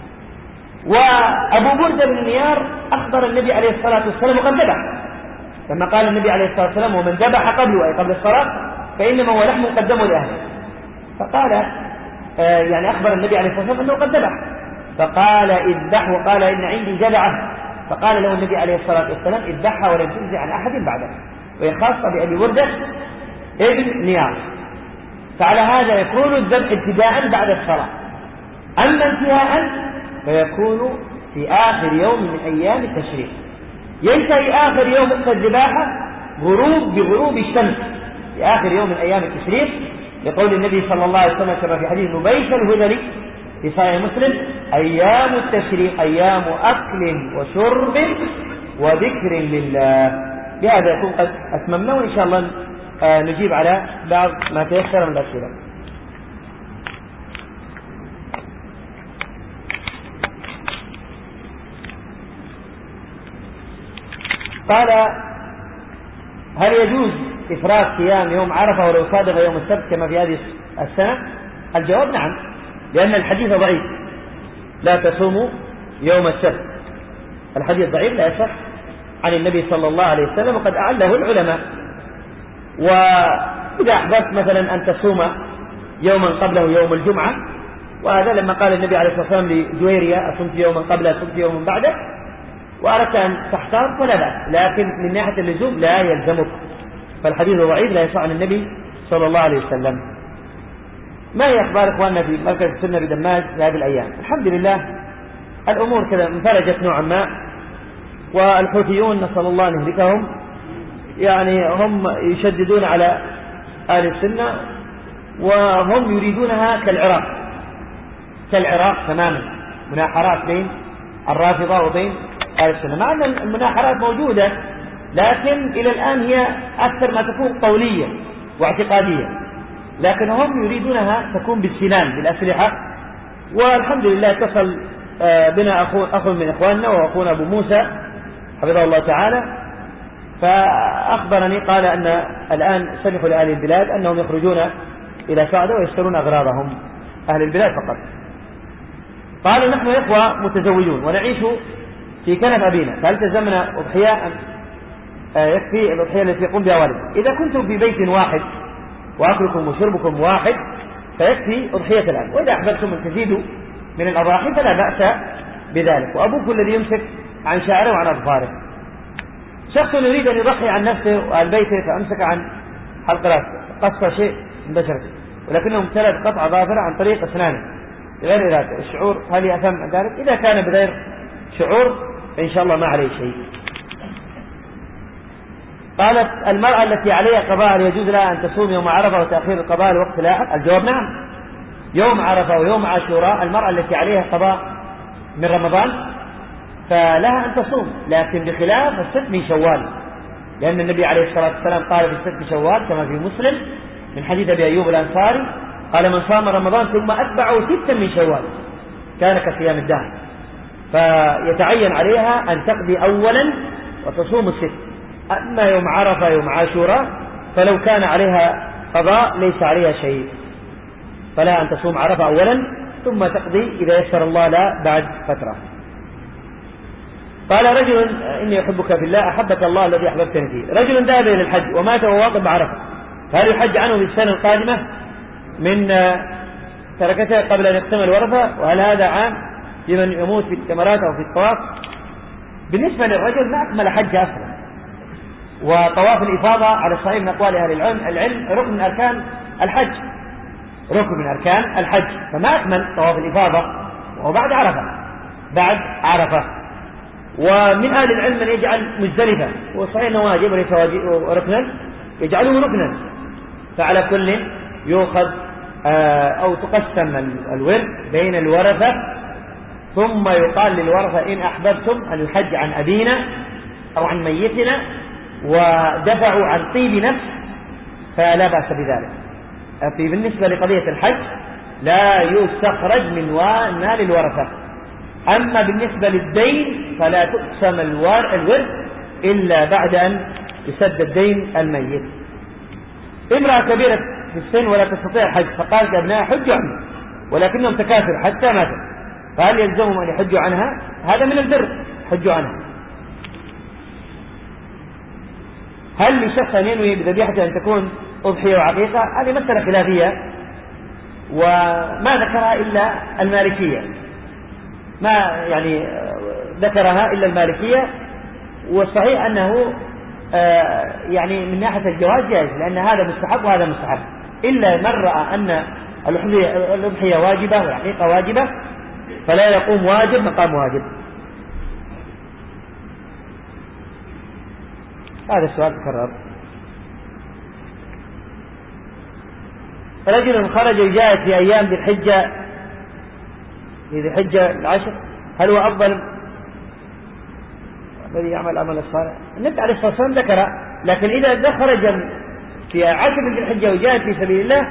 Speaker 1: وأبو بردة بن نيار أخبر النبي عليه الصلاة والسلام وقد ذبح، لما قال النبي عليه الصلاة والسلام: ومن ذبح قبله أي قبل الصلاة فإنما هو لحم قدمه لأهله. فقال يعني أخبر النبي عليه الصلاة والسلام أنه قد ذبح، فقال: اذبح، وقال: إن عندي جذعة. فقال له النبي عليه الصلاة والسلام: اذبحها ولن تجزي عن أحد بعدك. وهي خاصة بأبي بردة ابن نيار. فعلى هذا يكون الذبح ابتداء بعد الصلاة، أما انتهاء فيكون في آخر يوم من أيام التشريق. ينتهي آخر يوم وقت الذباحة بغروب الشمس في آخر يوم من أيام التشريق، لقول النبي صلى الله عليه وسلم كما في حديث نبيش الهذلي في صحيح مسلم: أيام التشريق أيام أكل وشرب وذكر لله. بهذا يكون قد أتممنا، وإن شاء الله نجيب على بعض ما تيسر من الأسئلة. قال: هل يجوز إفراد صيام يوم عرفة ولو صادف يوم السبت كما في هذه السنة؟ الجواب نعم، لأن الحديث ضعيف: لا تصوموا يوم السبت. الحديث ضعيف لا يصح عن النبي صلى الله عليه وسلم، وقد أعله العلماء. وإذا أحببت مثلا أن تصوم يوما قبله يوم الجمعة، وهذا لما قال النبي عليه الصلاة والسلام لجويرية أصمت يوما قبله أصمت يوما بعده، وأردت أن تحتار فلا بأس، لكن من ناحية اللزوم لا يلزمك، فالحديث ضعيف لا يصح عن النبي صلى الله عليه وسلم. ما هي أخبار إخواننا في مركز السنة بدماج في هذه الأيام؟ الحمد لله الأمور كذا انفرجت نوعا ما، والحوثيون نسأل الله أن يهلكهم يعني هم يشددون على أهل السنة، وهم يريدونها كالعراق تماما، مناحرات بين الرافضة وبين أهل السنة، مع أن المناحرات موجودة لكن إلى الآن هي أكثر ما تكون قولية واعتقادية، لكن هم يريدونها تكون بالسنان بالأسلحة. والحمد لله اتصل بنا أخ من إخواننا وأخونا أبو موسى حفظه الله تعالى، فأخبرني قال أن الآن سمحوا لأهل البلاد أنهم يخرجون إلى سعودة ويشترون أغراضهم، أهل البلاد فقط. قالوا نحن إخوة متزوجون ونعيش في كنف أبينا، فهل تلزمنا أضحية؟ يكفي الأضحية التي يقوم بها والد. إذا كنتم في بيت واحد وأكلكم وشربكم واحد فيكفي أضحية الآن، وإذا أحببتم أن تزيدوا من الأضاحي فلا بأس بذلك. وأبوك الذي يمسك عن شعره وعن أظفاره. شخص يريد أن يضحي عن نفسه وعن بيته فأمسك عن حلق رأسه، قص شيء من بشرته، ولكنه امتلأ قطع ظافره عن طريق أسنانه غير إرادة، الشعور هل يأثم عن ذلك؟ إذا كان بغير شعور فإن شاء الله ما عليه شيء. قالت المرأة التي عليها قضاء يجوز لها أن تصوم يوم عرفة وتأخير القضاء لوقت لاحق؟ الجواب نعم. يوم عرفة ويوم عاشوراء المرأة التي عليها قضاء من رمضان فلها أن تصوم، لكن بخلاف الست من شوال، لأن النبي عليه الصلاة والسلام قال في الست من شوال كما في مسلم من حديث أبي أيوب الأنصاري قال من صام رمضان ثم أتبعه 6 من شوال كان كصيام الدهر، فيتعين عليها أن تقضي أولا وتصوم 6. أما يوم عرفة يوم عاشوراء فلو كان عليها قضاء ليس عليها شيء، فلا أن تصوم عرفة أولا ثم تقضي إذا يسر الله لا بعد فترة. قال رجل إني أحبك في الله أحبك الله الذي أحببتني فيه. رجل ذهب إلى الحج ومات وهو واقف بعرفة، فهل يحج عنه في السنة القادمة من تركته قبل أن يكتمل ورثة؟ وهل هذا عام لمن يموت في التمرات أو في الطواف؟ بالنسبة للرجل ما أكمل حج أصلا، وطواف الإفاضة على الصحيح من أقوال أهل العلم ركن من أركان الحج، ركن من أركان الحج، فما أكمل طواف الإفاضة وهو بعد عرفة. ومن أهل العلم من يجعل مزدلفة وصحيح أنه واجب وليس ركنا يجعله ركنا، فعلى كل يؤخذ أو تقسم الورث بين الورثة، ثم يقال للورثة إن أحببتم أن يحج عن أبينا أو عن ميتنا ودفعوا عن طيب نفس فلا بأس بذلك. بالنسبة لقضية الحج لا يستخرج من مال الورثة. أما بالنسبة للدين فلا تقسم الورث إلا بعد أن يسد الدين الميت. امرأة كبيرة في السن ولا تستطيع الحج فقالت أبناء حجوا عنها ولكنهم تكاثر حتى ماتوا، فهل يلزمهم أن يحجوا عنها؟ هذا من البر، حجوا عنها. هل لشخص أن ينوي بذبيحته أن تكون أضحية وعقيقة؟ هذه مسألة خلافية وما ذكرها إلا المالكية، ما يعني ذكرها إلا المالكية، والصحيح أنه يعني من ناحية الجواز جائز، لأن هذا مستحب وهذا مستحب، إلا من رأى أن الأضحية واجبة والعقيقة واجبة فلا يقوم واجب مقام واجب. هذا السؤال تكرر. رجل خرج يجاهد في أيام ذي الحجة في ذي الحجة العشر، هل هو أفضل الذي يعمل عمل الصالح؟ النبي عليه الصلاة والسلام ذكر، لكن إذا خرج في عشر ذي الحجة وجاهد في سبيل الله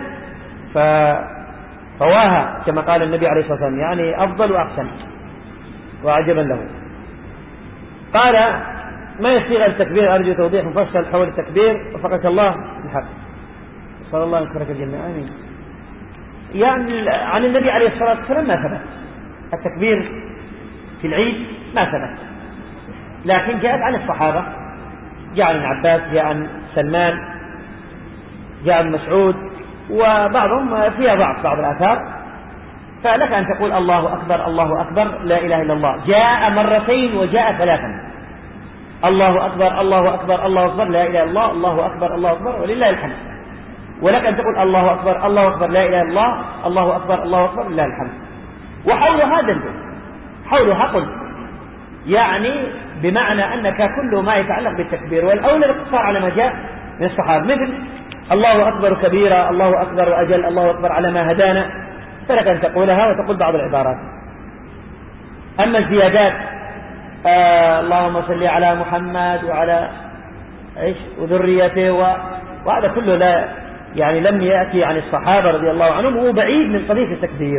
Speaker 1: فواها كما قال النبي عليه الصلاة والسلام، يعني أفضل وأحسن وعجبا له. قال ما يصيغ التكبير؟ أرجو توضيح مفصل حول التكبير وفقك الله الحق، صلى الله عليه وسلم الجنة آمين. يعني عن النبي عليه الصلاة والسلام ما ثبت التكبير في العيد، ما ثبت، لكن جاءت عن الصحابة، جاء عن عباس، جاء عن سلمان، جاء عن مسعود، وبعضهم فيها بعض الآثار. فلك أن تقول الله أكبر الله أكبر لا إله إلا الله، جاء مرتين وجاء ثلاثا، الله أكبر الله أكبر الله أكبر لا إله إلا الله، الله أكبر الله أكبر ولله الحمد. ولك أن تقول الله أكبر الله أكبر لا إله إلا الله، الله أكبر الله أكبر لله الحمد. وحول هذا البيت حولها قل، يعني بمعنى أنك كل ما يتعلق بالتكبير، والأولى الاقتصار على ما جاء من الصحابة، مثل الله أكبر كبيرا، الله أكبر وأجل، الله أكبر على ما هدانا، فلك أن تقولها وتقول بعض العبارات. أما الزيادات اللهم صل على محمد وعلى وذريته وهذا كله لا يعني لم يأتي عن الصحابة رضي الله عنهم، وهو بعيد من قضية التكبير.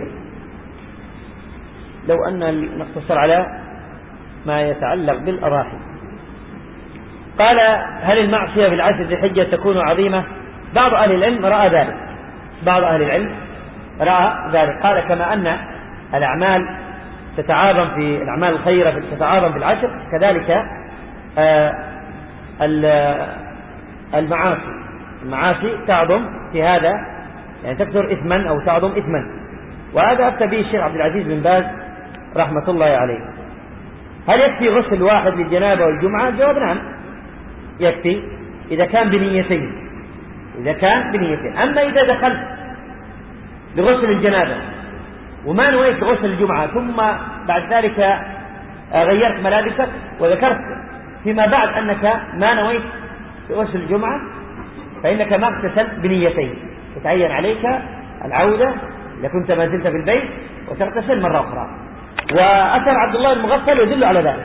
Speaker 1: لو أن نقتصر على ما يتعلق بالأضاحي. قال هل المعصية في العشر ذي الحجة تكون عظيمة؟ بعض أهل العلم رأى ذلك، قال كما أن الأعمال تتعاظم في الأعمال الخيرة تتعاظم في العشر، كذلك المعاصي تعظم في هذا، يعني تكثر إثما أو تعظم إثما. وهذا أفتى به الشيخ عبد العزيز بن باز رحمة الله عليه. هل يكفي غسل واحد للجنابة والجمعة؟ الجواب نعم يكفي إذا كان بنيتين. أما إذا دخلت لغسل الجنابة وما نويت غسل الجمعة، ثم بعد ذلك غيرت ملابسك وذكرت فيما بعد أنك ما نويت غسل الجمعة، فإنك ما اغتسلت بنيتين، يتعين عليك العودة إذا كنت ما زلت في البيت وتغتسل مرة أخرى. وأثر عبد الله المغفل يدل على ذلك.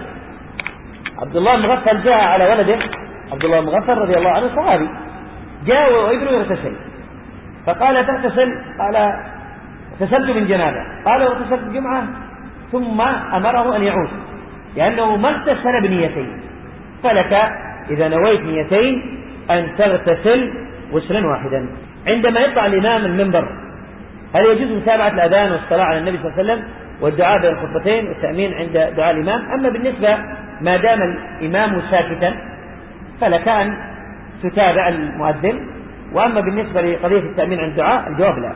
Speaker 1: عبد الله المغفل جاء على ولده، عبد الله المغفل رضي الله عنه صحابي، جاء وابنه يغتسل، فقال تغتسل؟ قال اغتسلت من جنابه. قال واغتسلت الجمعة؟ ثم أمره أن يعود، لأنه ما اغتسل بنيتين. فلك إذا نويت نيتين أن تغتسل غسلا واحدا. عندما يطلع الإمام المنبر هل يجوز متابعة الأذان والصلاة على النبي صلى الله عليه وسلم والدعاء بين الخطبتين والتأمين عند دعاء الإمام؟ أما بالنسبة ما دام الإمام ساكتا فلك أن تتابع المؤذن. وأما بالنسبة لقضية التأمين عند الدعاء الجواب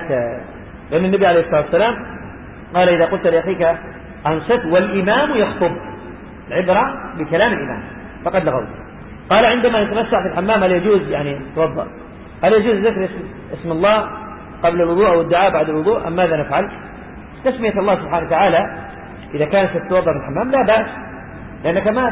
Speaker 1: لأن النبي عليه الصلاة والسلام قال إذا قلت لأخيك أنصت والإمام يخطب، العبرة بكلام الإمام فقد لغوت. قال عندما نتمسح في الحمام هل يجوز يعني توضأ، هل يجوز ذكر اسم الله قبل الوضوء أو الدعاء بعد الوضوء أم ماذا نفعل؟ تسمية الله سبحانه وتعالى إذا كانت تتوضأ في الحمام لا بأس، لأنك ما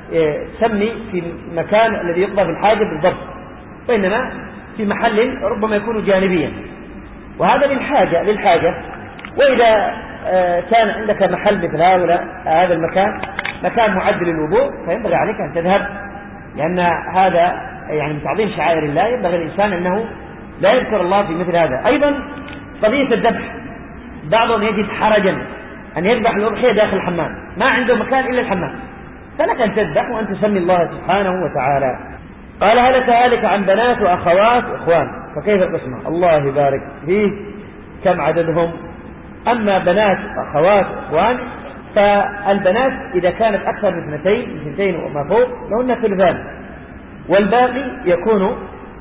Speaker 1: تسمي في مكان الذي يقضى في الحاجة بالضبط، وإنما في محل ربما يكون جانبيا، وهذا للحاجة. وإذا كان عندك محل مثل هذا المكان مكان معد للوضوء فينبغي عليك أن تذهب، لأن هذا يعني من تعظيم شعائر الله، ينبغي الإنسان أنه لا يذكر الله في مثل هذا. أيضا قضية الذبح، بعضهم يجد حرجا أن يذبح الأضحية داخل الحمام، ما عنده مكان إلا الحمام، فلك أن تذبح وأن تسمي الله سبحانه وتعالى. قال هل سألك عن بنات وأخوات وإخوان فكيف القسمة؟ الله يبارك فيه، كم عددهم؟ أما بنات وأخوات وإخوان فالبنات إذا كانت أكثر من اثنتين وما فوق لهن ثلثان، والباقي يكون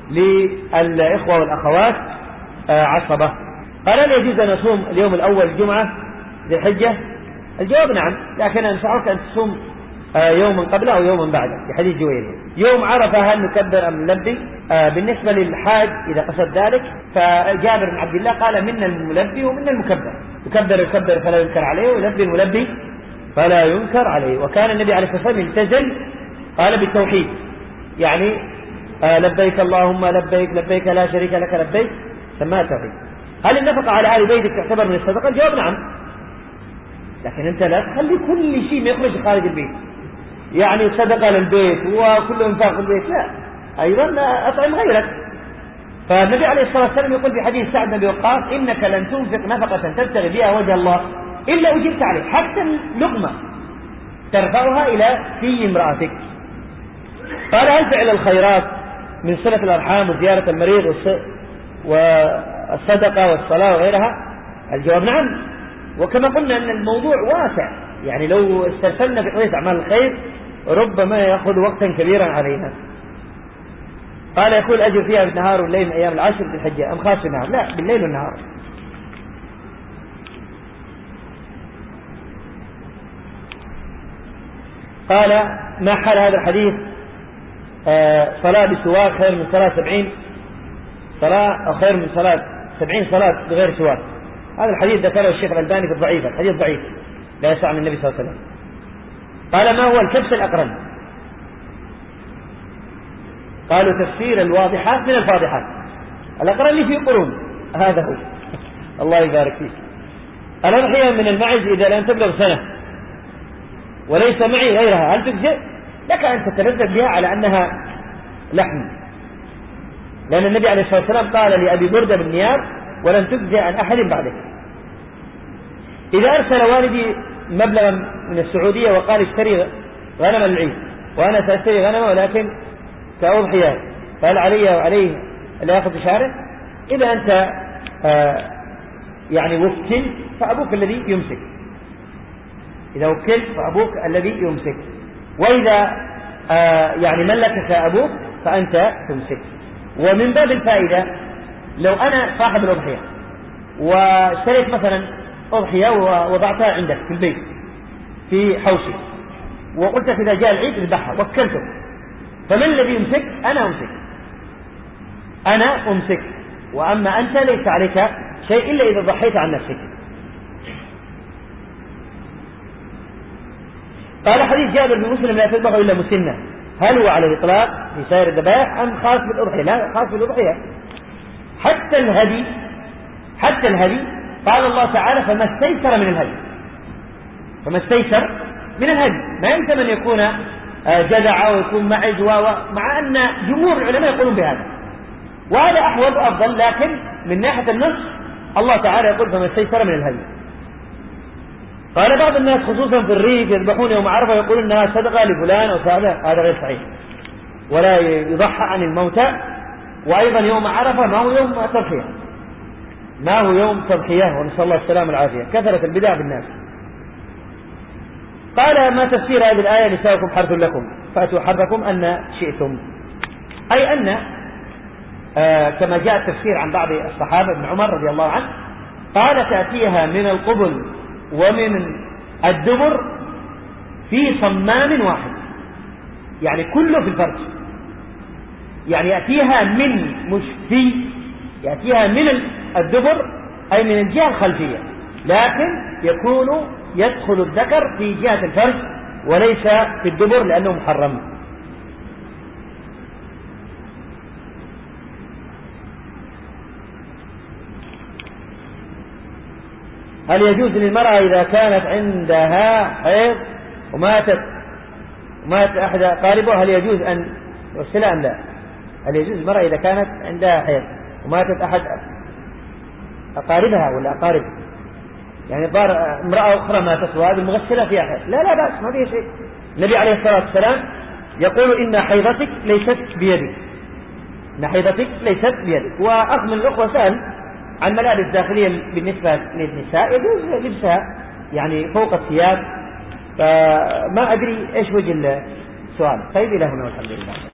Speaker 1: للإخوة والأخوات عصبة. قال هل يجوز أن نصوم اليوم الأول الجمعة ذي الحجة؟ الجواب نعم، لكن أنصحك أن تصوم يوما قبله أو يوما بعده في حديث جويرية. يوم عرفة هل نكبر أم نلبي؟ بالنسبة للحاج إذا قصد ذلك فجابر بن عبد الله قال منا الملبي ومنا المكبر، يكبر فلا ينكر عليه، ويلبي الملبي فلا ينكر عليه. وكان النبي عليه الصلاة والسلام يلتزم قال بالتوحيد، يعني لبيك اللهم لبيك لبيك لا شريك لك لبيك، سماها التوحيد. هل النفقة على آل بيتك تعتبر من الصدقة؟ الجواب نعم، لكن أنت لا تخلي كل شيء ما يخرج خارج البيت، يعني صدقة للبيت وكل انفاق في البيت، لا، أيضا أطعم غيرك. فالنبي عليه الصلاة والسلام يقول في حديث سعد بن وقاص إنك لن تنفق نفقة تبتغي بها وجه الله إلا أجرت عليه، حتى اللقمة ترفعها إلى في امرأتك. قال هل فعل الخيرات من صلة الأرحام وزيارة المريض والصدقة والصلاة وغيرها؟ الجواب نعم، وكما قلنا أن الموضوع واسع، يعني لو استرسلنا في قضية أعمال الخير ربما يأخذ وقتا كبيرا علينا. قال يكون الأجر فيها بالنهار والليل من أيام العشر ذي الحجة أم خاص بالنهار؟ لا، بالليل والنهار. قال ما حال هذا الحديث صلاة بسواك خير من صلاة 70 صلاة أو خير من صلاة 70 صلاة بغير سواك؟ هذا الحديث ذكره الشيخ الألباني في الضعيف، الحديث ضعيف لا يسع عن النبي صلى الله عليه وسلم. قال ما هو الكبس الأقرن؟ قالوا تفسير الواضحات من الفاضحات. الأقرن اللي فيه قرون، هذا هو. الله يبارك فيك. الأضحية من المعز إذا لم تبلغ سنة وليس معي غيرها هل تجزئ؟ لك أن تتلذذ بها على أنها لحم، لأن النبي عليه الصلاة والسلام قال لأبي بردة بن نيار ولن تجزئ عن أحد بعدك. إذا أرسل والدي مبلغا من السعودية وقال اشتري غنم العيد وأنا سأشتري غنم ولكن كأضحية، فهل علي وعليه لا يأخذ بشاره؟ إذا أنت يعني وكل فأبوك الذي يمسك، إذا وكلت فأبوك الذي يمسك، وإذا يعني ملكك أبوك فأنت تمسك. ومن باب الفائدة لو أنا صاحب الأضحية واشتريت مثلا أضحية ووضعتها عندك في البيت في حوشي وقلت إذا جاء العيد اذبحها وكلته، فمن الذي يمسك؟ أنا أمسك، وأما أنت ليس عليك شيء إلا إذا ضحيت عن نفسك. قال حديث جابر بن مسلم لا تذبح إلا مسنة، هل هو على الإطلاق في سائر الذبائح أم خاص بالأضحية؟ لا، خاص بالأضحية. حتى الهدي قال الله تعالى فما استيسر من الهدي، ما يلزم أن يكون جذع ويكون معز مع أن جمهور العلماء يقولون بهذا، وهذا أحوط وأفضل، لكن من ناحية النص الله تعالى يقول فما استيسر من الهدي. قال بعض الناس خصوصا في الريف يذبحون يوم عرفة يقولون انها صدقة لفلان او فلان، هذا غير صحيح، ولا يضحى عن الموتى. وايضا يوم عرفة ما هو يوم تضحية، ونسأل الله السلامة والعافية، كثرة البدع بالناس. قال ما تفسير هذه الآية نساؤكم حرث لكم فأتوا حرثكم أن شئتم، أي أن كما جاء التفسير عن بعض الصحابة ابن عمر رضي الله عنه قال تأتيها من القبل ومن الدبر في صمام واحد، يعني كله في الفرج، يعني يأتيها من الدبر أي من الجهة الخلفية، لكن يدخل الذكر في جهة الفرج وليس في الدبر لأنه محرم. هل يجوز للمرأة إذا كانت عندها حيض وماتت أحد أقاربه هل يجوز أن يغسلها أم لا؟ هل يجوز للمرأة إذا كانت عندها حيض وماتت أحد أقاربها ولا أقارب، يعني امرأة أخرى ماتت وهذه المغسلة فيها حيض، لا بأس، ما فيها شيء. النبي عليه الصلاة والسلام يقول إن حيضتك ليست بيدك، وأخ من الأخوة سأل عن ملابس داخلية بالنسبة للنساء يجوز لبسها يعني فوق الثياب، فما أدري إيش وجه السؤال. طيب إلى هنا والحمد لله.